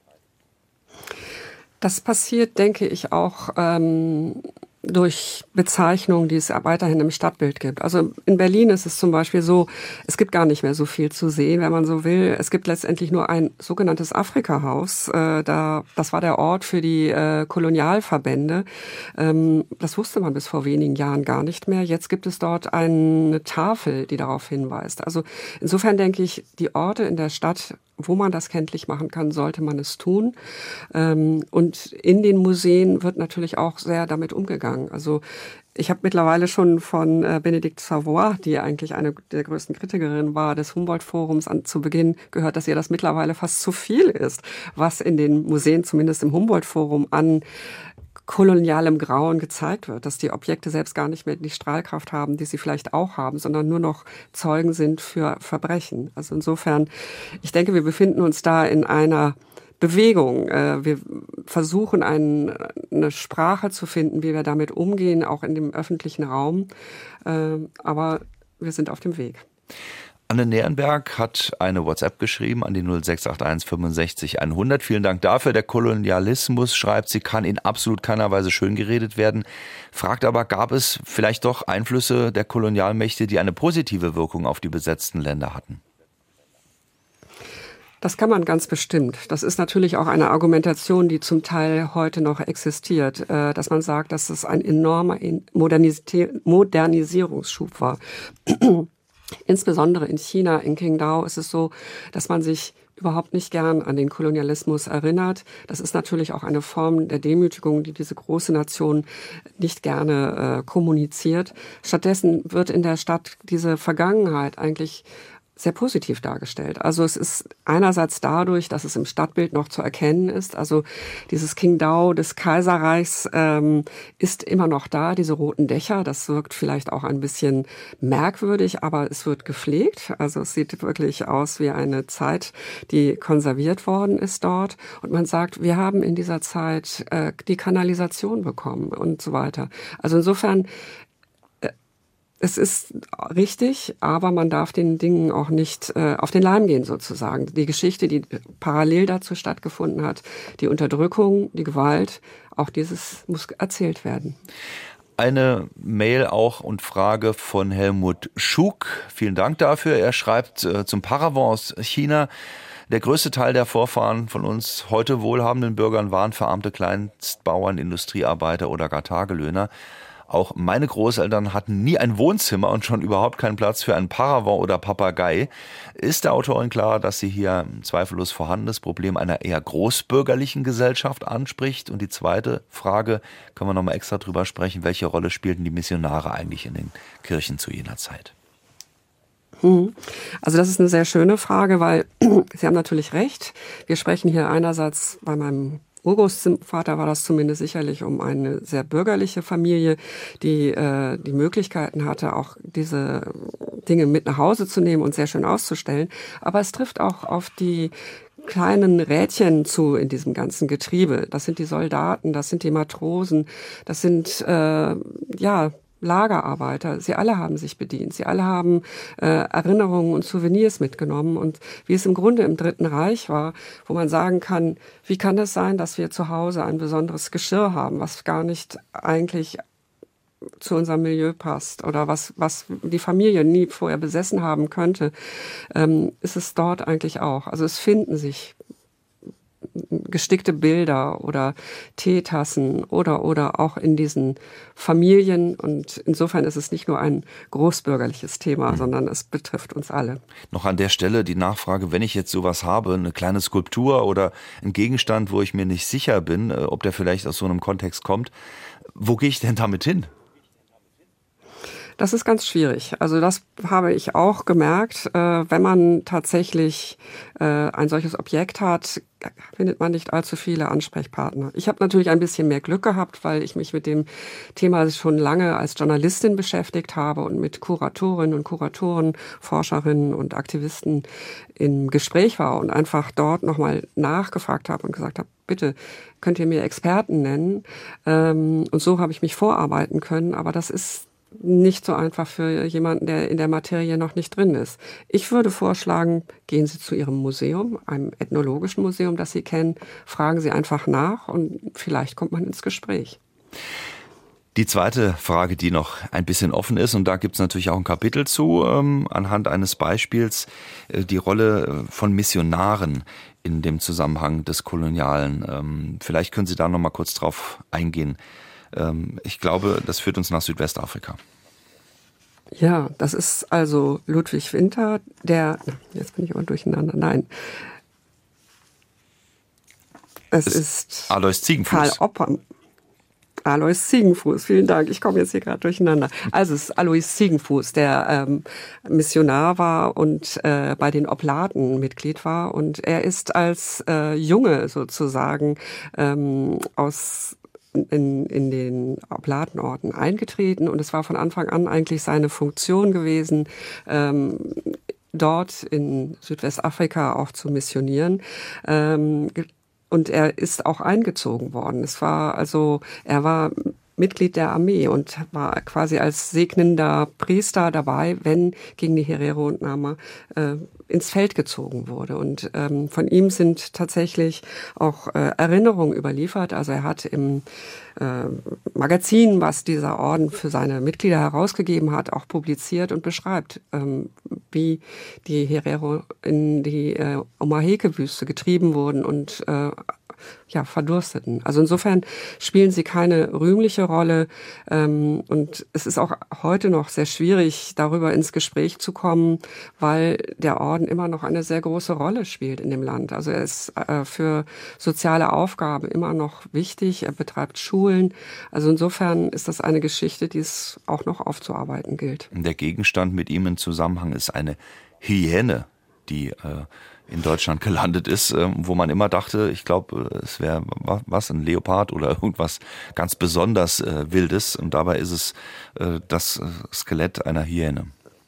Das passiert, denke ich, auch ähm, durch Bezeichnungen, die es weiterhin im Stadtbild gibt. Also in Berlin ist es zum Beispiel so, es gibt gar nicht mehr so viel zu sehen, wenn man so will. Es gibt letztendlich nur ein sogenanntes Afrika-Haus. Äh, da, das war der Ort für die äh, Kolonialverbände. Ähm, das wusste man bis vor wenigen Jahren gar nicht mehr. Jetzt gibt es dort eine Tafel, die darauf hinweist. Also insofern denke ich, die Orte in der Stadt, wo man das kenntlich machen kann, sollte man es tun. Und in den Museen wird natürlich auch sehr damit umgegangen. Also ich habe mittlerweile schon von Bénédicte Savoy, die eigentlich eine der größten Kritikerinnen war des Humboldt-Forums, an, zu Beginn gehört, dass ihr das mittlerweile fast zu viel ist, was in den Museen, zumindest im Humboldt-Forum, an kolonialem Grauen gezeigt wird, dass die Objekte selbst gar nicht mehr die Strahlkraft haben, die sie vielleicht auch haben, sondern nur noch Zeugen sind für Verbrechen. Also insofern, ich denke, wir befinden uns da in einer Bewegung. Wir versuchen, eine Sprache zu finden, wie wir damit umgehen, auch in dem öffentlichen Raum. Aber wir sind auf dem Weg. Anne Nerenberg hat eine WhatsApp geschrieben an die null sechs acht eins fünfundsechzig hundert. Vielen Dank dafür. Der Kolonialismus, schreibt sie, kann in absolut keiner Weise schön geredet werden. Fragt aber, gab es vielleicht doch Einflüsse der Kolonialmächte, die eine positive Wirkung auf die besetzten Länder hatten? Das kann man ganz bestimmt. Das ist natürlich auch eine Argumentation, die zum Teil heute noch existiert, dass man sagt, dass es ein enormer Modernisierungsschub war. Insbesondere in China, in Qingdao, ist es so, dass man sich überhaupt nicht gern an den Kolonialismus erinnert. Das ist natürlich auch eine Form der Demütigung, die diese große Nation nicht gerne äh, kommuniziert. Stattdessen wird in der Stadt diese Vergangenheit eigentlich sehr positiv dargestellt. Also es ist einerseits dadurch, dass es im Stadtbild noch zu erkennen ist. Also dieses Qingdao des Kaiserreichs ähm, ist immer noch da, diese roten Dächer. Das wirkt vielleicht auch ein bisschen merkwürdig, aber es wird gepflegt. Also es sieht wirklich aus wie eine Zeit, die konserviert worden ist dort. Und man sagt, wir haben in dieser Zeit äh, die Kanalisation bekommen und so weiter. Also insofern, es ist richtig, aber man darf den Dingen auch nicht äh, auf den Leim gehen sozusagen. Die Geschichte, die parallel dazu stattgefunden hat, die Unterdrückung, die Gewalt, auch dieses muss erzählt werden. Eine Mail auch und Frage von Helmut Schug. Vielen Dank dafür. Er schreibt äh, zum Paravent aus China. Der größte Teil der Vorfahren von uns heute wohlhabenden Bürgern waren verarmte Kleinstbauern, Industriearbeiter oder gar Tagelöhner. Auch meine Großeltern hatten nie ein Wohnzimmer und schon überhaupt keinen Platz für einen Paravent oder Papagei. Ist der Autorin klar, dass sie hier ein zweifellos vorhandenes Problem einer eher großbürgerlichen Gesellschaft anspricht? Und die zweite Frage, können wir nochmal extra drüber sprechen, welche Rolle spielten die Missionare eigentlich in den Kirchen zu jener Zeit? Also das ist eine sehr schöne Frage, weil Sie haben natürlich recht. Wir sprechen hier einerseits bei meinem Urgroßvater war das zumindest sicherlich um eine sehr bürgerliche Familie, die äh, die Möglichkeiten hatte, auch diese Dinge mit nach Hause zu nehmen und sehr schön auszustellen. Aber es trifft auch auf die kleinen Rädchen zu in diesem ganzen Getriebe. Das sind die Soldaten, das sind die Matrosen, das sind äh, ja Lagerarbeiter. Sie alle haben sich bedient. Sie alle haben äh, Erinnerungen und Souvenirs mitgenommen. Und wie es im Grunde im Dritten Reich war, wo man sagen kann, wie kann es sein, dass wir zu Hause ein besonderes Geschirr haben, was gar nicht eigentlich zu unserem Milieu passt oder was, was die Familie nie vorher besessen haben könnte, ähm, ist es dort eigentlich auch. Also es finden sich gestickte Bilder oder Teetassen oder, oder auch in diesen Familien. Und insofern ist es nicht nur ein großbürgerliches Thema, mhm. sondern es betrifft uns alle. Noch an der Stelle die Nachfrage, wenn ich jetzt sowas habe, eine kleine Skulptur oder ein Gegenstand, wo ich mir nicht sicher bin, ob der vielleicht aus so einem Kontext kommt, wo gehe ich denn damit hin? Das ist ganz schwierig. Also das habe ich auch gemerkt. Äh, wenn man tatsächlich äh, ein solches Objekt hat, findet man nicht allzu viele Ansprechpartner. Ich habe natürlich ein bisschen mehr Glück gehabt, weil ich mich mit dem Thema schon lange als Journalistin beschäftigt habe und mit Kuratorinnen und Kuratoren, Forscherinnen und Aktivisten im Gespräch war und einfach dort nochmal nachgefragt habe und gesagt habe, bitte, könnt ihr mir Experten nennen? Ähm, und so habe ich mich vorarbeiten können, aber das ist nicht so einfach für jemanden, der in der Materie noch nicht drin ist. Ich würde vorschlagen, gehen Sie zu Ihrem Museum, einem ethnologischen Museum, das Sie kennen, fragen Sie einfach nach und vielleicht kommt man ins Gespräch. Die zweite Frage, die noch ein bisschen offen ist, und da gibt es natürlich auch ein Kapitel zu, ähm, anhand eines Beispiels, äh, die Rolle von Missionaren in dem Zusammenhang des Kolonialen. Ähm, vielleicht können Sie da noch mal kurz drauf eingehen. Ich glaube, das führt uns nach Südwestafrika. Ja, das ist also Ludwig Winter, der, jetzt bin ich aber durcheinander, nein. Es ist, ist Alois Ziegenfuß. Karl Opper. Alois Ziegenfuß, vielen Dank, ich komme jetzt hier gerade durcheinander. Also es ist Alois Ziegenfuß, der ähm, Missionar war und äh, bei den Oblaten Mitglied war. Und er ist als äh, Junge sozusagen ähm, aus In, in den Oblatenorten eingetreten und es war von Anfang an eigentlich seine Funktion gewesen, ähm, dort in Südwestafrika auch zu missionieren. Ähm, und er ist auch eingezogen worden. Es war also, er war Mitglied der Armee und war quasi als segnender Priester dabei, wenn gegen die Herero und Nama äh, ins Feld gezogen wurde. Und ähm, von ihm sind tatsächlich auch äh, Erinnerungen überliefert. Also er hat im äh, Magazin, was dieser Orden für seine Mitglieder herausgegeben hat, auch publiziert und beschreibt, ähm, wie die Herero in die äh, Omaheke-Wüste getrieben wurden und äh, ja, verdursteten. Also insofern spielen sie keine rühmliche Rolle ähm, und es ist auch heute noch sehr schwierig, darüber ins Gespräch zu kommen, weil der Orden immer noch eine sehr große Rolle spielt in dem Land. Also er ist äh, für soziale Aufgaben immer noch wichtig, er betreibt Schulen. Also insofern ist das eine Geschichte, die es auch noch aufzuarbeiten gilt. Der Gegenstand mit ihm im Zusammenhang ist eine Hyäne, die äh in Deutschland gelandet ist, wo man immer dachte, ich glaube, es wäre was, ein Leopard oder irgendwas ganz besonders äh, Wildes und dabei ist es äh, das Skelett einer Hyäne.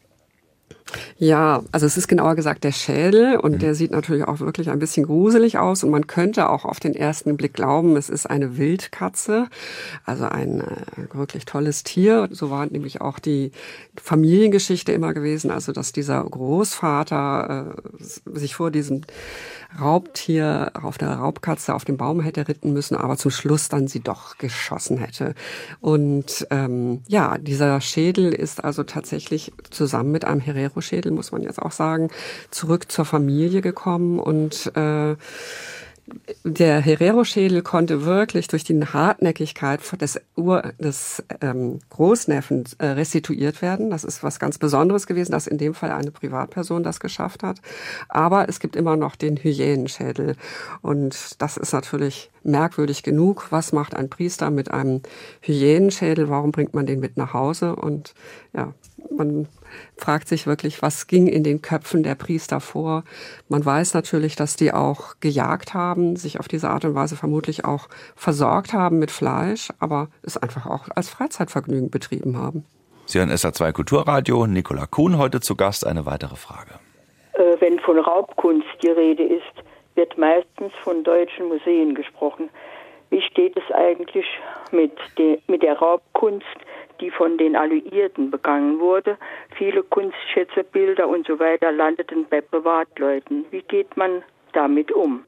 Ja, also es ist genauer gesagt der Schädel und mhm. der sieht natürlich auch wirklich ein bisschen gruselig aus und man könnte auch auf den ersten Blick glauben, es ist eine Wildkatze, also ein äh, wirklich tolles Tier. So war nämlich auch die Familiengeschichte immer gewesen, also dass dieser Großvater äh, sich vor diesem Raubtier auf der Raubkatze auf den Baum hätte ritten müssen, aber zum Schluss dann sie doch geschossen hätte. Und ähm, ja, dieser Schädel ist also tatsächlich zusammen mit einem Herero-Schädel, muss man jetzt auch sagen, zurück zur Familie gekommen und äh, der Herero-Schädel konnte wirklich durch die Hartnäckigkeit des, Ur, des ähm, Großneffen äh, restituiert werden. Das ist was ganz Besonderes gewesen, dass in dem Fall eine Privatperson das geschafft hat. Aber es gibt immer noch den Hyänenschädel. Und das ist natürlich merkwürdig genug. Was macht ein Priester mit einem Hyänenschädel? Warum bringt man den mit nach Hause? Und ja, man fragt sich wirklich, was ging in den Köpfen der Priester vor. Man weiß natürlich, dass die auch gejagt haben, sich auf diese Art und Weise vermutlich auch versorgt haben mit Fleisch, aber es einfach auch als Freizeitvergnügen betrieben haben. Sie hören S R zwei Kulturradio, Nicola Kuhn heute zu Gast. Eine weitere Frage. Äh, wenn von Raubkunst die Rede ist, wird meistens von deutschen Museen gesprochen. Wie steht es eigentlich mit, de, mit der Raubkunst, die von den Alliierten begangen wurde? Viele Kunstschätze, Bilder und so weiter landeten bei Privatleuten. Wie geht man damit um?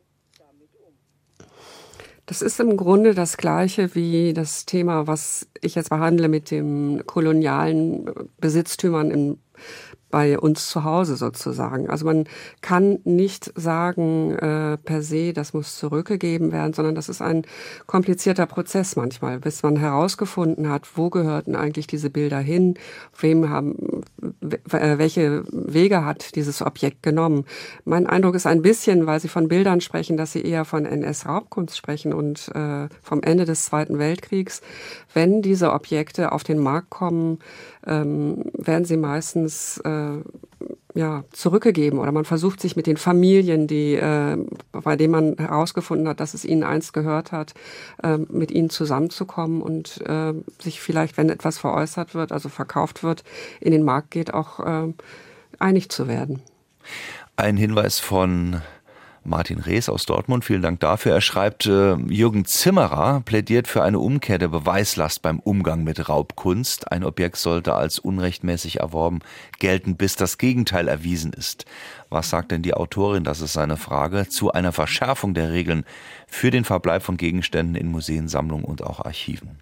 Das ist im Grunde das Gleiche wie das Thema, was ich jetzt behandle mit den kolonialen Besitztümern in bei uns zu Hause sozusagen. Also man kann nicht sagen äh, per se, das muss zurückgegeben werden, sondern das ist ein komplizierter Prozess manchmal, bis man herausgefunden hat, wo gehörten eigentlich diese Bilder hin, wem haben, welche Wege hat dieses Objekt genommen. Mein Eindruck ist ein bisschen, weil Sie von Bildern sprechen, dass Sie eher von N S-Raubkunst sprechen und äh, vom Ende des Zweiten Weltkriegs. Wenn diese Objekte auf den Markt kommen, ähm, werden sie meistens äh, ja, zurückgegeben oder man versucht sich mit den Familien, die, äh, bei denen man herausgefunden hat, dass es ihnen einst gehört hat, äh, mit ihnen zusammenzukommen und äh, sich vielleicht, wenn etwas veräußert wird, also verkauft wird, in den Markt geht, auch äh, einig zu werden. Ein Hinweis von Martin Rees aus Dortmund, vielen Dank dafür. Er schreibt, äh, Jürgen Zimmerer plädiert für eine Umkehr der Beweislast beim Umgang mit Raubkunst. Ein Objekt sollte als unrechtmäßig erworben gelten, bis das Gegenteil erwiesen ist. Was sagt denn die Autorin, das ist seine Frage, zu einer Verschärfung der Regeln für den Verbleib von Gegenständen in Museen, Sammlungen und auch Archiven?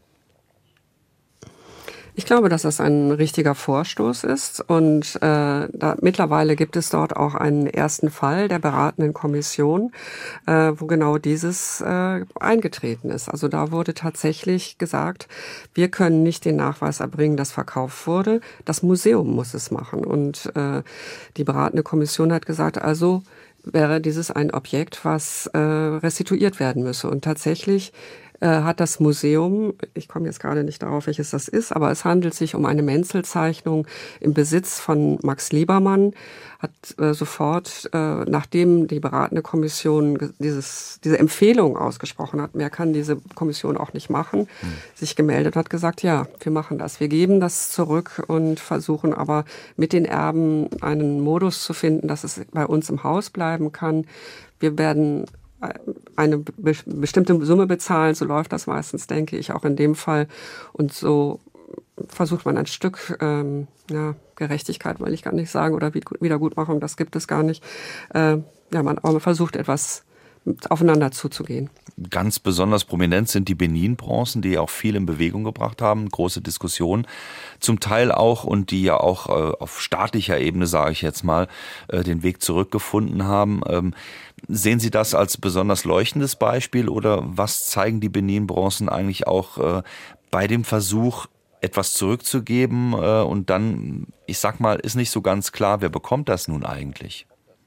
Ich glaube, dass das ein richtiger Vorstoß ist und äh, da, mittlerweile gibt es dort auch einen ersten Fall der beratenden Kommission, äh, wo genau dieses äh, eingetreten ist. Also da wurde tatsächlich gesagt, wir können nicht den Nachweis erbringen, dass verkauft wurde, das Museum muss es machen. Und äh, die beratende Kommission hat gesagt, also wäre dieses ein Objekt, was äh, restituiert werden müsse. Und tatsächlich hat das Museum, ich komme jetzt gerade nicht darauf, welches das ist, aber es handelt sich um eine Menzelzeichnung im Besitz von Max Liebermann, hat äh, sofort, äh, nachdem die beratende Kommission dieses, diese Empfehlung ausgesprochen hat, mehr kann diese Kommission auch nicht machen, hm. sich gemeldet hat, gesagt, ja, wir machen das, wir geben das zurück und versuchen aber mit den Erben einen Modus zu finden, dass es bei uns im Haus bleiben kann. Wir werden eine be- bestimmte Summe bezahlen, so läuft das meistens, denke ich, auch in dem Fall. Und so versucht man ein Stück ähm, ja, Gerechtigkeit, will ich gar nicht sagen, oder Wiedergutmachung, das gibt es gar nicht. Äh, ja, man, aber man versucht etwas aufeinander zuzugehen. Ganz besonders prominent sind die Benin-Bronzen, die auch viel in Bewegung gebracht haben, große Diskussionen zum Teil auch und die ja auch äh, auf staatlicher Ebene, sage ich jetzt mal, äh, den Weg zurückgefunden haben. Ähm, sehen Sie das als besonders leuchtendes Beispiel oder was zeigen die Benin-Bronzen eigentlich auch äh, bei dem Versuch, etwas zurückzugeben äh, und dann, ich sag mal, ist nicht so ganz klar, wer bekommt das nun eigentlich?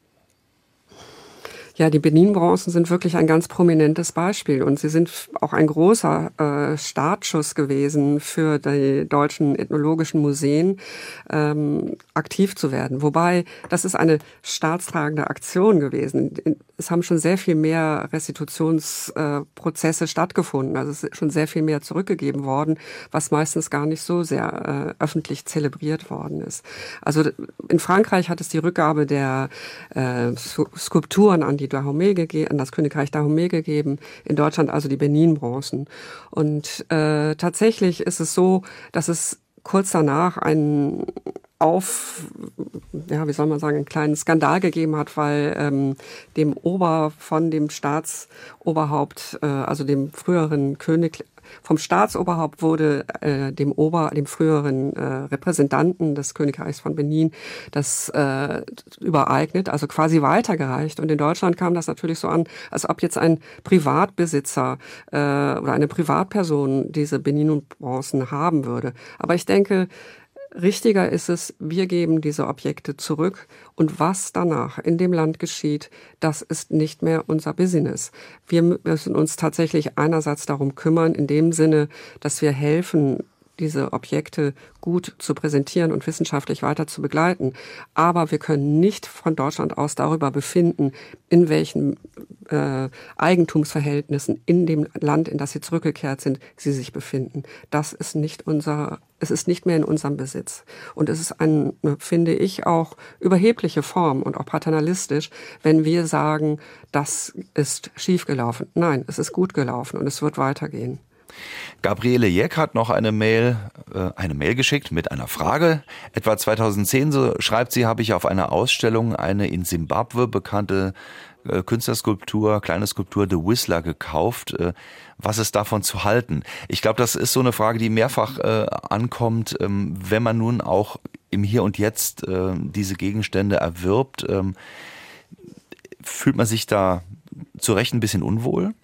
Ja, die Benin-Bronzen sind wirklich ein ganz prominentes Beispiel und sie sind auch ein großer äh, Startschuss gewesen für die deutschen ethnologischen Museen, ähm, aktiv zu werden. Wobei, das ist eine staatstragende Aktion gewesen. Es haben schon sehr viel mehr Restitutionsprozesse äh, stattgefunden. Also es ist schon sehr viel mehr zurückgegeben worden, was meistens gar nicht so sehr äh, öffentlich zelebriert worden ist. Also in Frankreich hat es die Rückgabe der äh, Skulpturen an die Dahomey gegeben, an das Königreich Dahomey gegeben, in Deutschland also die Benin-Bronzen. Und äh, tatsächlich ist es so, dass es kurz danach einen auf, ja, wie soll man sagen, einen kleinen Skandal gegeben hat, weil ähm, dem Ober von dem Staatsoberhaupt, äh, also dem früheren König, vom Staatsoberhaupt wurde äh, dem Ober, dem früheren äh, Repräsentanten des Königreichs von Benin das äh, übereignet, also quasi weitergereicht. Und in Deutschland kam das natürlich so an, als ob jetzt ein Privatbesitzer äh, oder eine Privatperson diese Benin-Bronzen haben würde. Aber ich denke, richtiger ist es, wir geben diese Objekte zurück und was danach in dem Land geschieht, das ist nicht mehr unser Business. Wir müssen uns tatsächlich einerseits darum kümmern, in dem Sinne, dass wir helfen, diese Objekte gut zu präsentieren und wissenschaftlich weiter zu begleiten. Aber wir können nicht von Deutschland aus darüber befinden, in welchen äh, Eigentumsverhältnissen in dem Land, in das sie zurückgekehrt sind, sie sich befinden. Das ist nicht unser, es ist nicht mehr in unserem Besitz. Und es ist eine, finde ich, auch überhebliche Form und auch paternalistisch, wenn wir sagen, das ist schiefgelaufen. Nein, es ist gut gelaufen und es wird weitergehen. Gabriele Jeck hat noch eine Mail, äh, eine Mail geschickt mit einer Frage. Etwa zweitausendzehn, so schreibt sie, habe ich auf einer Ausstellung eine in Simbabwe bekannte äh, Künstlerskulptur, kleine Skulptur The Whistler gekauft. Äh, was ist davon zu halten? Ich glaube, das ist so eine Frage, die mehrfach äh, ankommt, ähm, wenn man nun auch im Hier und Jetzt äh, diese Gegenstände erwirbt. Ähm, fühlt man sich da zu Recht ein bisschen unwohl?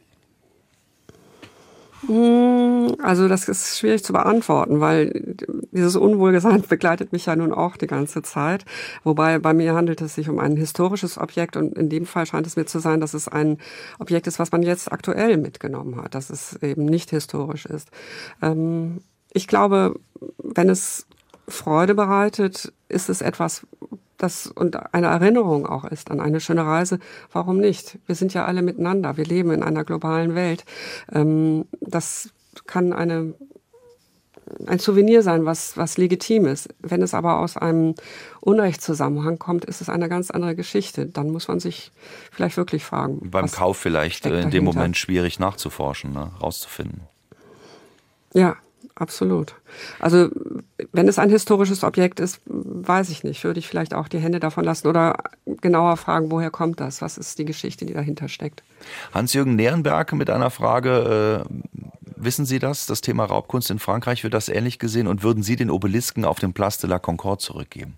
Also das ist schwierig zu beantworten, weil dieses Unwohlsein begleitet mich ja nun auch die ganze Zeit. Wobei bei mir handelt es sich um ein historisches Objekt und in dem Fall scheint es mir zu sein, dass es ein Objekt ist, was man jetzt aktuell mitgenommen hat, dass es eben nicht historisch ist. Ich glaube, wenn es Freude bereitet, ist es etwas, das und eine Erinnerung auch ist an eine schöne Reise, warum nicht? Wir sind ja alle miteinander, wir leben in einer globalen Welt. Das kann eine, ein Souvenir sein, was, was legitim ist. Wenn es aber aus einem Unrechtszusammenhang kommt, ist es eine ganz andere Geschichte. Dann muss man sich vielleicht wirklich fragen. Beim Kauf vielleicht in dem dahinter? Moment schwierig nachzuforschen, ne? Rauszufinden. Ja. Absolut. Also wenn es ein historisches Objekt ist, weiß ich nicht, würde ich vielleicht auch die Hände davon lassen oder genauer fragen, woher kommt das? Was ist die Geschichte, die dahinter steckt? Hans-Jürgen Nerenberg mit einer Frage, äh, wissen Sie das? Das Thema Raubkunst in Frankreich wird das ähnlich gesehen und würden Sie den Obelisken auf dem Place de la Concorde zurückgeben?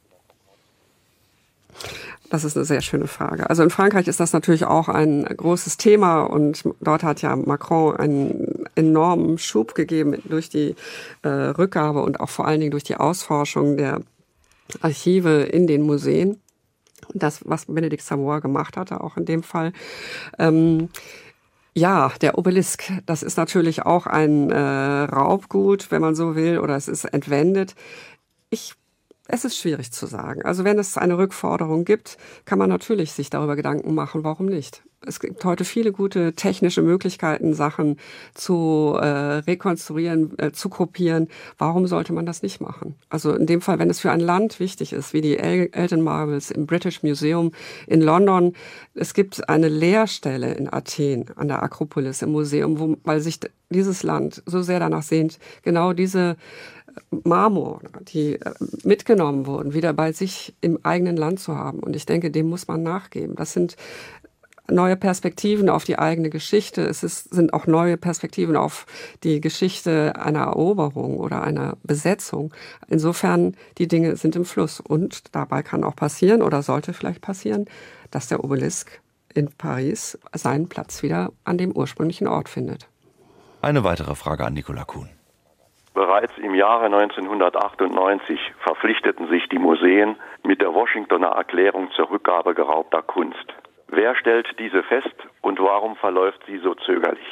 Das ist eine sehr schöne Frage. Also in Frankreich ist das natürlich auch ein großes Thema und dort hat ja Macron einen enormen Schub gegeben durch die äh, Rückgabe und auch vor allen Dingen durch die Ausforschung der Archive in den Museen. Das, was Benedikt Savoy gemacht hatte, auch in dem Fall. Ähm, Ja, der Obelisk, das ist natürlich auch ein äh, Raubgut, wenn man so will, oder es ist entwendet. Ich Es ist schwierig zu sagen. Also wenn es eine Rückforderung gibt, kann man natürlich sich darüber Gedanken machen, warum nicht. Es gibt heute viele gute technische Möglichkeiten, Sachen zu äh, rekonstruieren, äh, zu kopieren. Warum sollte man das nicht machen? Also in dem Fall, wenn es für ein Land wichtig ist, wie die El- Elgin Marbles im British Museum in London. Es gibt eine Lehrstelle in Athen an der Akropolis im Museum, wo, weil sich dieses Land so sehr danach sehnt, genau diese Marmor, die mitgenommen wurden, wieder bei sich im eigenen Land zu haben. Und ich denke, dem muss man nachgeben. Das sind neue Perspektiven auf die eigene Geschichte. Es ist, sind auch neue Perspektiven auf die Geschichte einer Eroberung oder einer Besetzung. Insofern, die Dinge sind im Fluss. Und dabei kann auch passieren oder sollte vielleicht passieren, dass der Obelisk in Paris seinen Platz wieder an dem ursprünglichen Ort findet. Eine weitere Frage an Nicola Kuhn. Bereits im Jahre neunzehnhundertachtundneunzig verpflichteten sich die Museen mit der Washingtoner Erklärung zur Rückgabe geraubter Kunst. Wer stellt diese fest und warum verläuft sie so zögerlich?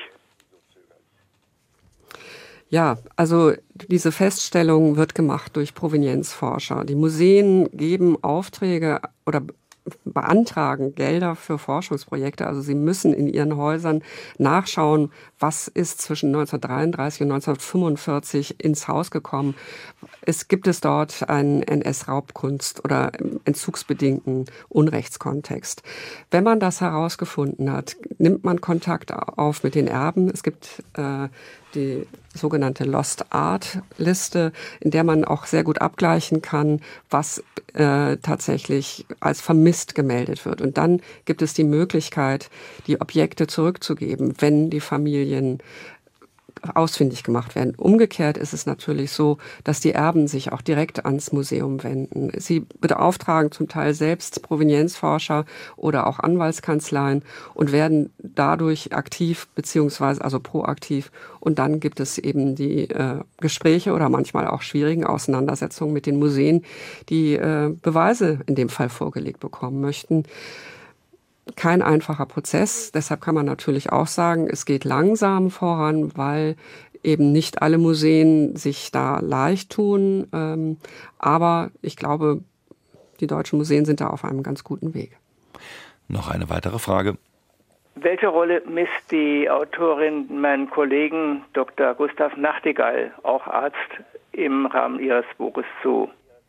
Ja, also diese Feststellung wird gemacht durch Provenienzforscher. Die Museen geben Aufträge oder beantragen Gelder für Forschungsprojekte. Also sie müssen in ihren Häusern nachschauen, was ist zwischen neunzehnhundertdreiunddreißig und neunzehnhundertfünfundvierzig ins Haus gekommen. Es gibt es dort einen N S-Raubkunst oder entzugsbedingten Unrechtskontext. Wenn man das herausgefunden hat, nimmt man Kontakt auf mit den Erben. Es gibt äh, die sogenannte Lost Art Liste, in der man auch sehr gut abgleichen kann, was äh, tatsächlich als vermisst gemeldet wird. Und dann gibt es die Möglichkeit, die Objekte zurückzugeben, wenn die Familien ausfindig gemacht werden. Umgekehrt ist es natürlich so, dass die Erben sich auch direkt ans Museum wenden. Sie beauftragen zum Teil selbst Provenienzforscher oder auch Anwaltskanzleien und werden dadurch aktiv beziehungsweise also proaktiv. Und dann gibt es eben die äh, Gespräche oder manchmal auch schwierigen Auseinandersetzungen mit den Museen, die äh, Beweise in dem Fall vorgelegt bekommen möchten. Kein einfacher Prozess, deshalb kann man natürlich auch sagen, es geht langsam voran, weil eben nicht alle Museen sich da leicht tun. Ähm, aber ich glaube, die deutschen Museen sind da auf einem ganz guten Weg. Noch eine weitere Frage. Welche Rolle misst die Autorin meinen Kollegen Doktor Gustav Nachtigall, auch Arzt, im Rahmen ihres Buches zu?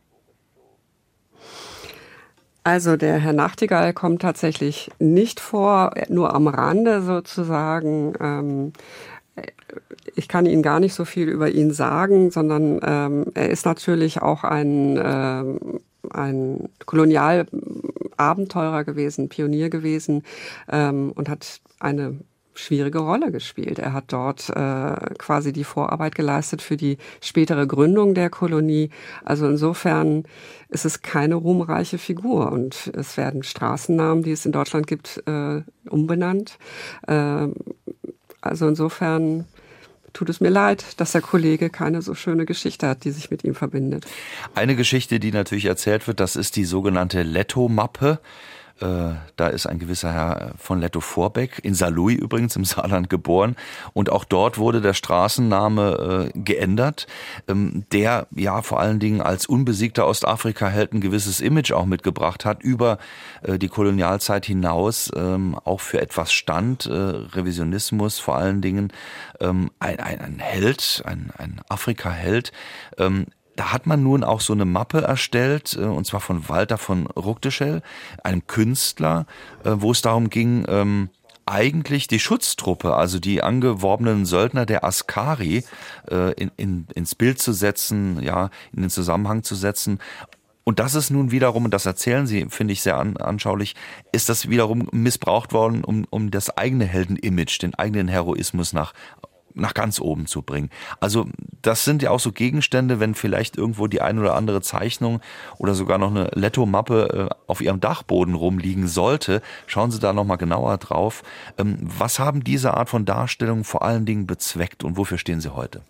Also der Herr Nachtigall kommt tatsächlich nicht vor, nur am Rande sozusagen. Ähm, ich kann Ihnen gar nicht so viel über ihn sagen, sondern ähm, er ist natürlich auch ein, ähm, ein Kolonialabenteurer gewesen, Pionier gewesen ähm, und hat eine schwierige Rolle gespielt. Er hat dort äh, quasi die Vorarbeit geleistet für die spätere Gründung der Kolonie. Also insofern ist es keine ruhmreiche Figur. Und es werden Straßennamen, die es in Deutschland gibt, äh, umbenannt. Äh, also insofern tut es mir leid, dass der Kollege keine so schöne Geschichte hat, die sich mit ihm verbindet. Eine Geschichte, die natürlich erzählt wird, das ist die sogenannte Lettow-Mappe. Äh, da ist ein gewisser Herr von Lettow-Vorbeck, in Saarlouis übrigens im Saarland geboren. Und auch dort wurde der Straßenname äh, geändert, ähm, der ja vor allen Dingen als unbesiegter Ostafrika-Held ein gewisses Image auch mitgebracht hat, über äh, die Kolonialzeit hinaus ähm, auch für etwas stand, äh, Revisionismus vor allen Dingen, ähm, ein, ein, ein Held, ein, ein Afrika-Held. Ähm, Da hat man nun auch so eine Mappe erstellt, und zwar von Walter von Ruckteschell, einem Künstler, wo es darum ging, eigentlich die Schutztruppe, also die angeworbenen Söldner der Askari, in, in, ins Bild zu setzen, ja, in den Zusammenhang zu setzen. Und das ist nun wiederum, und das erzählen Sie, finde ich sehr an, anschaulich, ist das wiederum missbraucht worden, um, um das eigene Heldenimage, den eigenen Heroismus nach nach ganz oben zu bringen. Also das sind ja auch so Gegenstände, wenn vielleicht irgendwo die ein oder andere Zeichnung oder sogar noch eine Lettow-Mappe äh, auf Ihrem Dachboden rumliegen sollte, schauen Sie da nochmal genauer drauf. Ähm, was haben diese Art von Darstellungen vor allen Dingen bezweckt und wofür stehen Sie heute?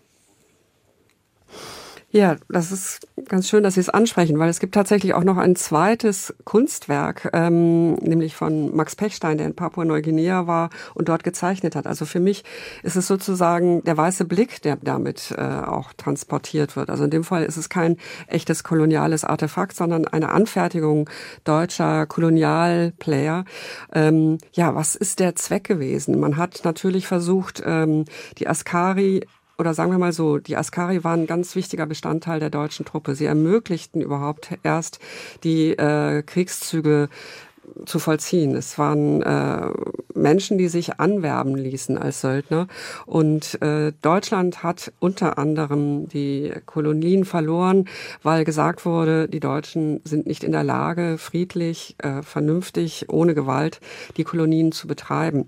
Ja, das ist ganz schön, dass Sie es ansprechen, weil es gibt tatsächlich auch noch ein zweites Kunstwerk, ähm, nämlich von Max Pechstein, der in Papua-Neuguinea war und dort gezeichnet hat. Also für mich ist es sozusagen der weiße Blick, der damit äh, auch transportiert wird. Also in dem Fall ist es kein echtes koloniales Artefakt, sondern eine Anfertigung deutscher Kolonialplayer. Ähm, ja, was ist der Zweck gewesen? Man hat natürlich versucht, ähm, die Askari Oder sagen wir mal so, die Askari waren ein ganz wichtiger Bestandteil der deutschen Truppe. Sie ermöglichten überhaupt erst die äh, Kriegszüge zu vollziehen. Es waren äh, Menschen, die sich anwerben ließen als Söldner. Und äh, Deutschland hat unter anderem die Kolonien verloren, weil gesagt wurde, die Deutschen sind nicht in der Lage, friedlich, äh, vernünftig, ohne Gewalt die Kolonien zu betreiben.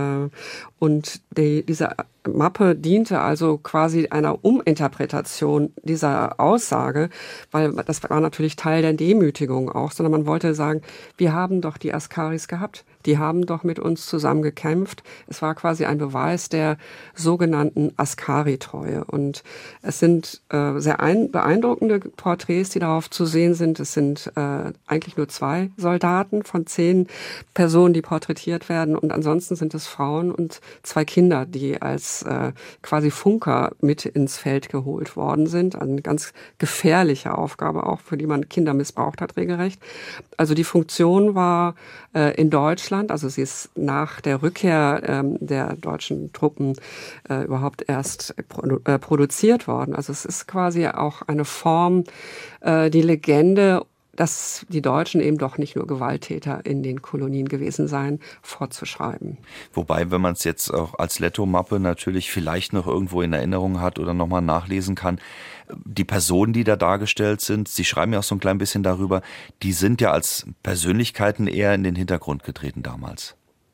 Und die, diese Mappe diente also quasi einer Uminterpretation dieser Aussage, weil das war natürlich Teil der Demütigung auch, sondern man wollte sagen, wir haben doch die Askaris gehabt, die haben doch mit uns zusammen gekämpft. Es war quasi ein Beweis der sogenannten Askari-Treue. Und es sind äh, sehr ein, beeindruckende Porträts, die darauf zu sehen sind. Es sind äh, eigentlich nur zwei Soldaten von zehn Personen, die porträtiert werden. Und ansonsten sind es Frauen und zwei Kinder, die als äh, quasi Funker mit ins Feld geholt worden sind. Eine ganz gefährliche Aufgabe auch, für die man Kinder missbraucht hat, regelrecht. Also die Funktion war äh, in Deutschland, also sie ist nach der Rückkehr ähm, der deutschen Truppen äh, überhaupt erst produ- äh, produziert worden. Also es ist quasi auch eine Form, äh, die Legende, dass die Deutschen eben doch nicht nur Gewalttäter in den Kolonien gewesen seien, fortzuschreiben. Wobei, wenn man es jetzt auch als Lettow-Mappe natürlich vielleicht noch irgendwo in Erinnerung hat oder nochmal nachlesen kann, die Personen, die da dargestellt sind, Sie schreiben ja auch so ein klein bisschen darüber, die sind ja als Persönlichkeiten eher in den Hintergrund getreten damals.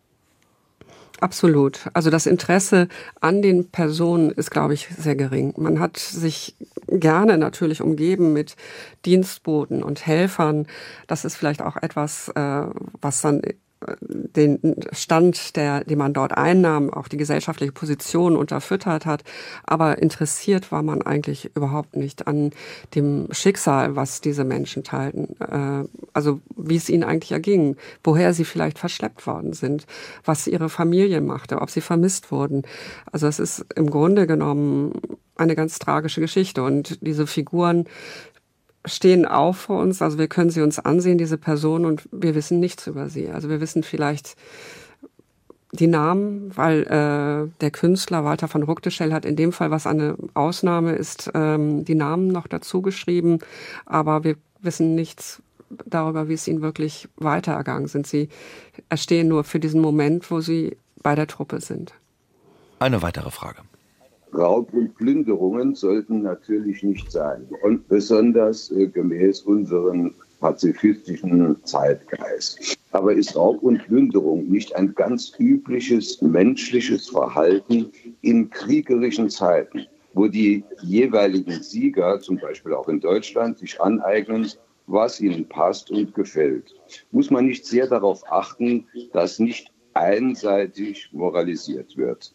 Absolut. Also das Interesse an den Personen ist, glaube ich, sehr gering. Man hat sich gerne natürlich umgeben mit Dienstboten und Helfern. Das ist vielleicht auch etwas, was dann den Stand, der, den man dort einnahm, auch die gesellschaftliche Position unterfüttert hat. Aber interessiert war man eigentlich überhaupt nicht an dem Schicksal, was diese Menschen teilten. Also wie es ihnen eigentlich erging, woher sie vielleicht verschleppt worden sind, was ihre Familie machte, ob sie vermisst wurden. Also es ist im Grunde genommen eine ganz tragische Geschichte. Und diese Figuren stehen auch vor uns, also wir können sie uns ansehen, diese Personen, und wir wissen nichts über sie. Also wir wissen vielleicht die Namen, weil äh, der Künstler Walter von Ruckteschell hat in dem Fall, was eine Ausnahme ist, ähm, die Namen noch dazu geschrieben, aber wir wissen nichts darüber, wie es ihnen wirklich weiterergangen sind. Sie erstehen nur für diesen Moment, wo sie bei der Truppe sind. Eine weitere Frage. Raub und Plünderungen sollten natürlich nicht sein. Und besonders äh, gemäß unseren pazifistischen Zeitgeist. Aber ist Raub und Plünderung nicht ein ganz übliches menschliches Verhalten in kriegerischen Zeiten, wo die jeweiligen Sieger, zum Beispiel auch in Deutschland, sich aneignen, was ihnen passt und gefällt? Muss man nicht sehr darauf achten, dass nicht einseitig moralisiert wird?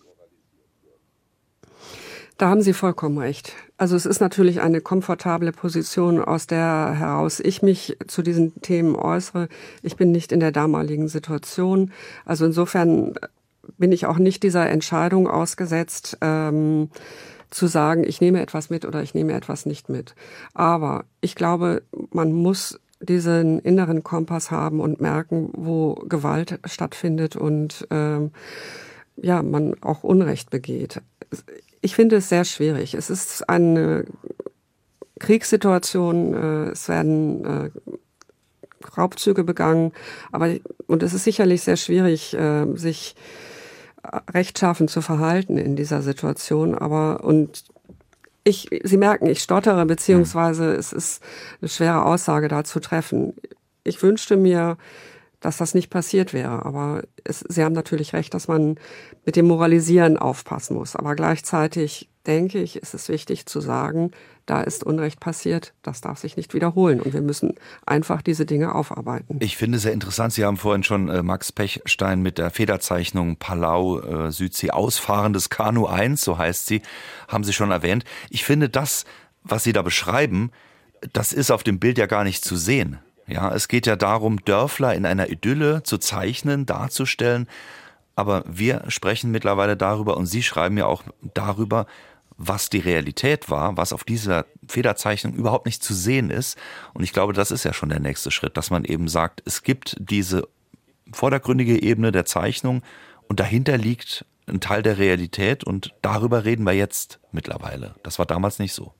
Da haben Sie vollkommen recht. Also es ist natürlich eine komfortable Position, aus der heraus ich mich zu diesen Themen äußere. Ich bin nicht in der damaligen Situation. Also insofern bin ich auch nicht dieser Entscheidung ausgesetzt, ähm, zu sagen, ich nehme etwas mit oder ich nehme etwas nicht mit. Aber ich glaube, man muss diesen inneren Kompass haben und merken, wo Gewalt stattfindet und ähm, ja, man auch Unrecht begeht. Ich finde es sehr schwierig. Es ist eine Kriegssituation, es werden Raubzüge begangen, aber und es ist sicherlich sehr schwierig, sich rechtschaffen zu verhalten in dieser Situation. Aber und ich, Sie merken, ich stottere, beziehungsweise es ist eine schwere Aussage da zu treffen. Ich wünschte mir, dass das nicht passiert wäre. Aber es, Sie haben natürlich recht, dass man mit dem Moralisieren aufpassen muss. Aber gleichzeitig denke ich, ist es wichtig zu sagen, da ist Unrecht passiert, das darf sich nicht wiederholen. Und wir müssen einfach diese Dinge aufarbeiten. Ich finde es sehr interessant, Sie haben vorhin schon äh, Max Pechstein mit der Federzeichnung Palau äh, Südsee ausfahrendes Kanu eins, so heißt sie, haben Sie schon erwähnt. Ich finde das, was Sie da beschreiben, das ist auf dem Bild ja gar nicht zu sehen. Ja, es geht ja darum, Dörfler in einer Idylle zu zeichnen, darzustellen. Aber wir sprechen mittlerweile darüber und Sie schreiben ja auch darüber, was die Realität war, was auf dieser Federzeichnung überhaupt nicht zu sehen ist. Und ich glaube, das ist ja schon der nächste Schritt, dass man eben sagt, es gibt diese vordergründige Ebene der Zeichnung und dahinter liegt ein Teil der Realität und darüber reden wir jetzt mittlerweile. Das war damals nicht so.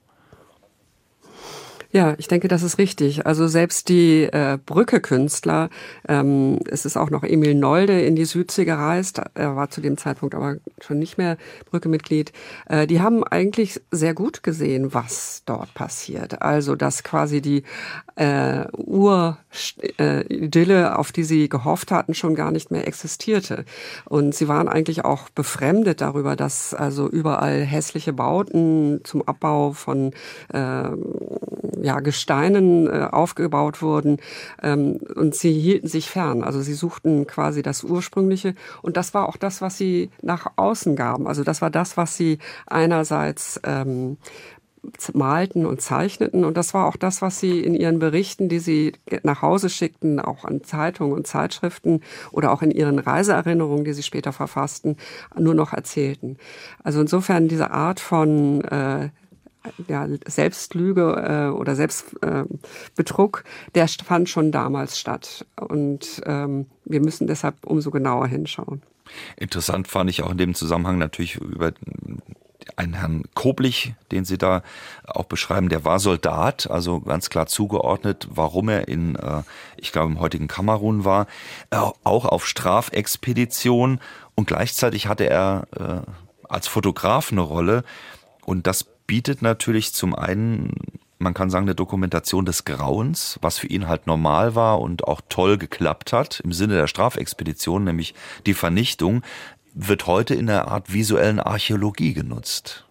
Ja, ich denke, das ist richtig. Also selbst die äh, Brücke-Künstler, ähm, es ist auch noch Emil Nolde in die Südsee gereist, er war zu dem Zeitpunkt aber schon nicht mehr Brücke-Mitglied, äh, die haben eigentlich sehr gut gesehen, was dort passiert. Also dass quasi die äh, Ur-Idylle, äh, auf die sie gehofft hatten, schon gar nicht mehr existierte. Und sie waren eigentlich auch befremdet darüber, dass also überall hässliche Bauten zum Abbau von äh, ja, Gesteinen äh, aufgebaut wurden, ähm, und sie hielten sich fern. Also sie suchten quasi das Ursprüngliche und das war auch das, was sie nach außen gaben. Also das war das, was sie einerseits ähm, malten und zeichneten und das war auch das, was sie in ihren Berichten, die sie nach Hause schickten, auch an Zeitungen und Zeitschriften oder auch in ihren Reiseerinnerungen, die sie später verfassten, nur noch erzählten. Also insofern diese Art von äh, ja, Selbstlüge äh, oder Selbstbetrug, äh, der fand schon damals statt. Und ähm, wir müssen deshalb umso genauer hinschauen. Interessant fand ich auch in dem Zusammenhang natürlich über einen Herrn Koblich, den Sie da auch beschreiben, der war Soldat, also ganz klar zugeordnet, warum er in, äh, ich glaube im heutigen Kamerun war, äh, auch auf Strafexpedition und gleichzeitig hatte er äh, als Fotograf eine Rolle und das bietet natürlich zum einen, man kann sagen, eine Dokumentation des Grauens, was für ihn halt normal war und auch toll geklappt hat, im Sinne der Strafexpedition, nämlich die Vernichtung, wird heute in einer Art visuellen Archäologie genutzt.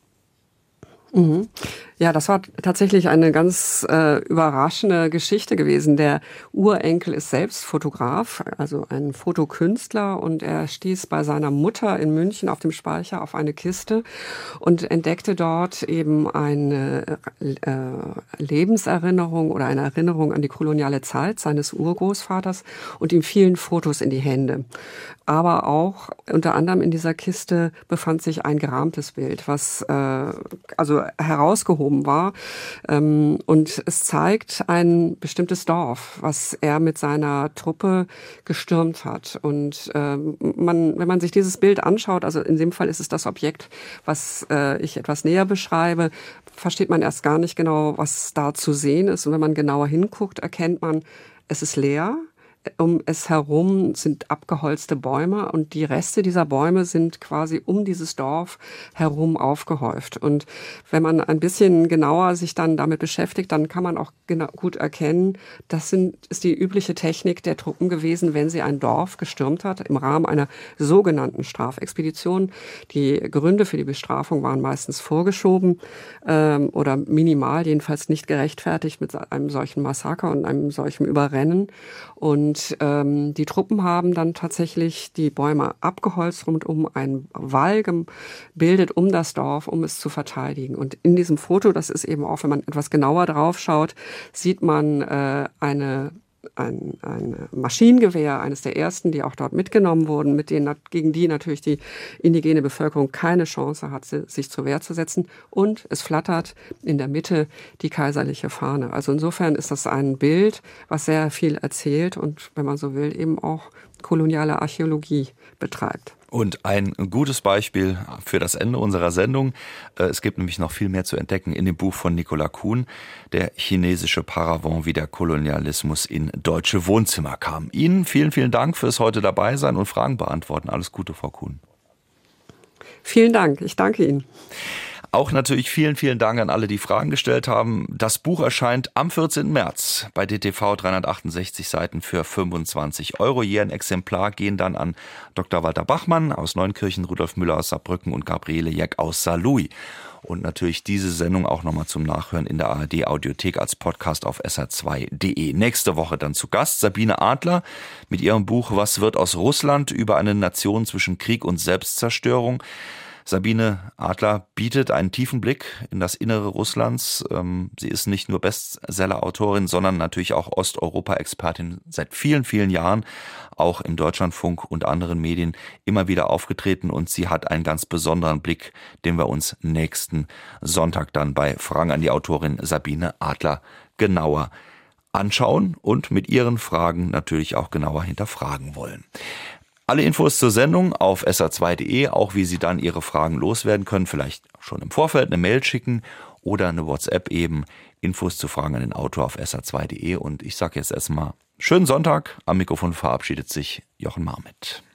Mhm. Ja, das war tatsächlich eine ganz äh, überraschende Geschichte gewesen. Der Urenkel ist selbst Fotograf, also ein Fotokünstler und er stieß bei seiner Mutter in München auf dem Speicher auf eine Kiste und entdeckte dort eben eine äh, Lebenserinnerung oder eine Erinnerung an die koloniale Zeit seines Urgroßvaters und ihm fielen Fotos in die Hände. Aber auch unter anderem in dieser Kiste befand sich ein gerahmtes Bild, was äh, also herausgehoben war. Und es zeigt ein bestimmtes Dorf, was er mit seiner Truppe gestürmt hat. Und man, wenn man sich dieses Bild anschaut, also in dem Fall ist es das Objekt, was ich etwas näher beschreibe, versteht man erst gar nicht genau, was da zu sehen ist. Und wenn man genauer hinguckt, erkennt man, es ist leer. um es herum sind abgeholzte Bäume und die Reste dieser Bäume sind quasi um dieses Dorf herum aufgehäuft. Und wenn man ein bisschen genauer sich dann damit beschäftigt, dann kann man auch genau, gut erkennen, das sind, ist die übliche Technik der Truppen gewesen, wenn sie ein Dorf gestürmt hat, im Rahmen einer sogenannten Strafexpedition. Die Gründe für die Bestrafung waren meistens vorgeschoben ähm, oder minimal, jedenfalls nicht gerechtfertigt mit einem solchen Massaker und einem solchen Überrennen. Und ähm, die Truppen haben dann tatsächlich die Bäume abgeholzt, rundum einen Wall gebildet um das Dorf, um es zu verteidigen. Und in diesem Foto, das ist eben auch, wenn man etwas genauer drauf schaut, sieht man äh, eine Ein, ein Maschinengewehr, eines der ersten, die auch dort mitgenommen wurden, mit denen, gegen die natürlich die indigene Bevölkerung keine Chance hat, sich zur Wehr zu setzen. Und es flattert in der Mitte die kaiserliche Fahne. Also insofern ist das ein Bild, was sehr viel erzählt und, wenn man so will, eben auch koloniale Archäologie betreibt. Und ein gutes Beispiel für das Ende unserer Sendung. Es gibt nämlich noch viel mehr zu entdecken in dem Buch von Nicola Kuhn, Der chinesische Paravent, wie der Kolonialismus in deutsche Wohnzimmer kam. Ihnen vielen, vielen Dank fürs heute dabei sein und Fragen beantworten. Alles Gute, Frau Kuhn. Vielen Dank. Ich danke Ihnen. Auch natürlich vielen, vielen Dank an alle, die Fragen gestellt haben. Das Buch erscheint am vierzehnten März bei D T V, dreihundertachtundsechzig Seiten für fünfundzwanzig Euro. Je ein Exemplar gehen dann an Doktor Walter Bachmann aus Neunkirchen, Rudolf Müller aus Saarbrücken und Gabriele Jeck aus Saarlouis. Und natürlich diese Sendung auch nochmal zum Nachhören in der A R D Audiothek als Podcast auf S R zwei Punkt de. Nächste Woche dann zu Gast Sabine Adler mit ihrem Buch Was wird aus Russland? Über eine Nation zwischen Krieg und Selbstzerstörung. Sabine Adler bietet einen tiefen Blick in das Innere Russlands. Sie ist nicht nur Bestseller-Autorin, sondern natürlich auch Osteuropa-Expertin seit vielen, vielen Jahren, auch im Deutschlandfunk und anderen Medien immer wieder aufgetreten. Und sie hat einen ganz besonderen Blick, den wir uns nächsten Sonntag dann bei Fragen an die Autorin Sabine Adler genauer anschauen und mit ihren Fragen natürlich auch genauer hinterfragen wollen. Alle Infos zur Sendung auf S R zwei Punkt de, auch wie Sie dann Ihre Fragen loswerden können, vielleicht schon im Vorfeld eine Mail schicken oder eine WhatsApp eben. Infos zu Fragen an den Autor auf S R zwei Punkt de. Und ich sage jetzt erstmal schönen Sonntag. Am Mikrofon verabschiedet sich Jochen Marmitt.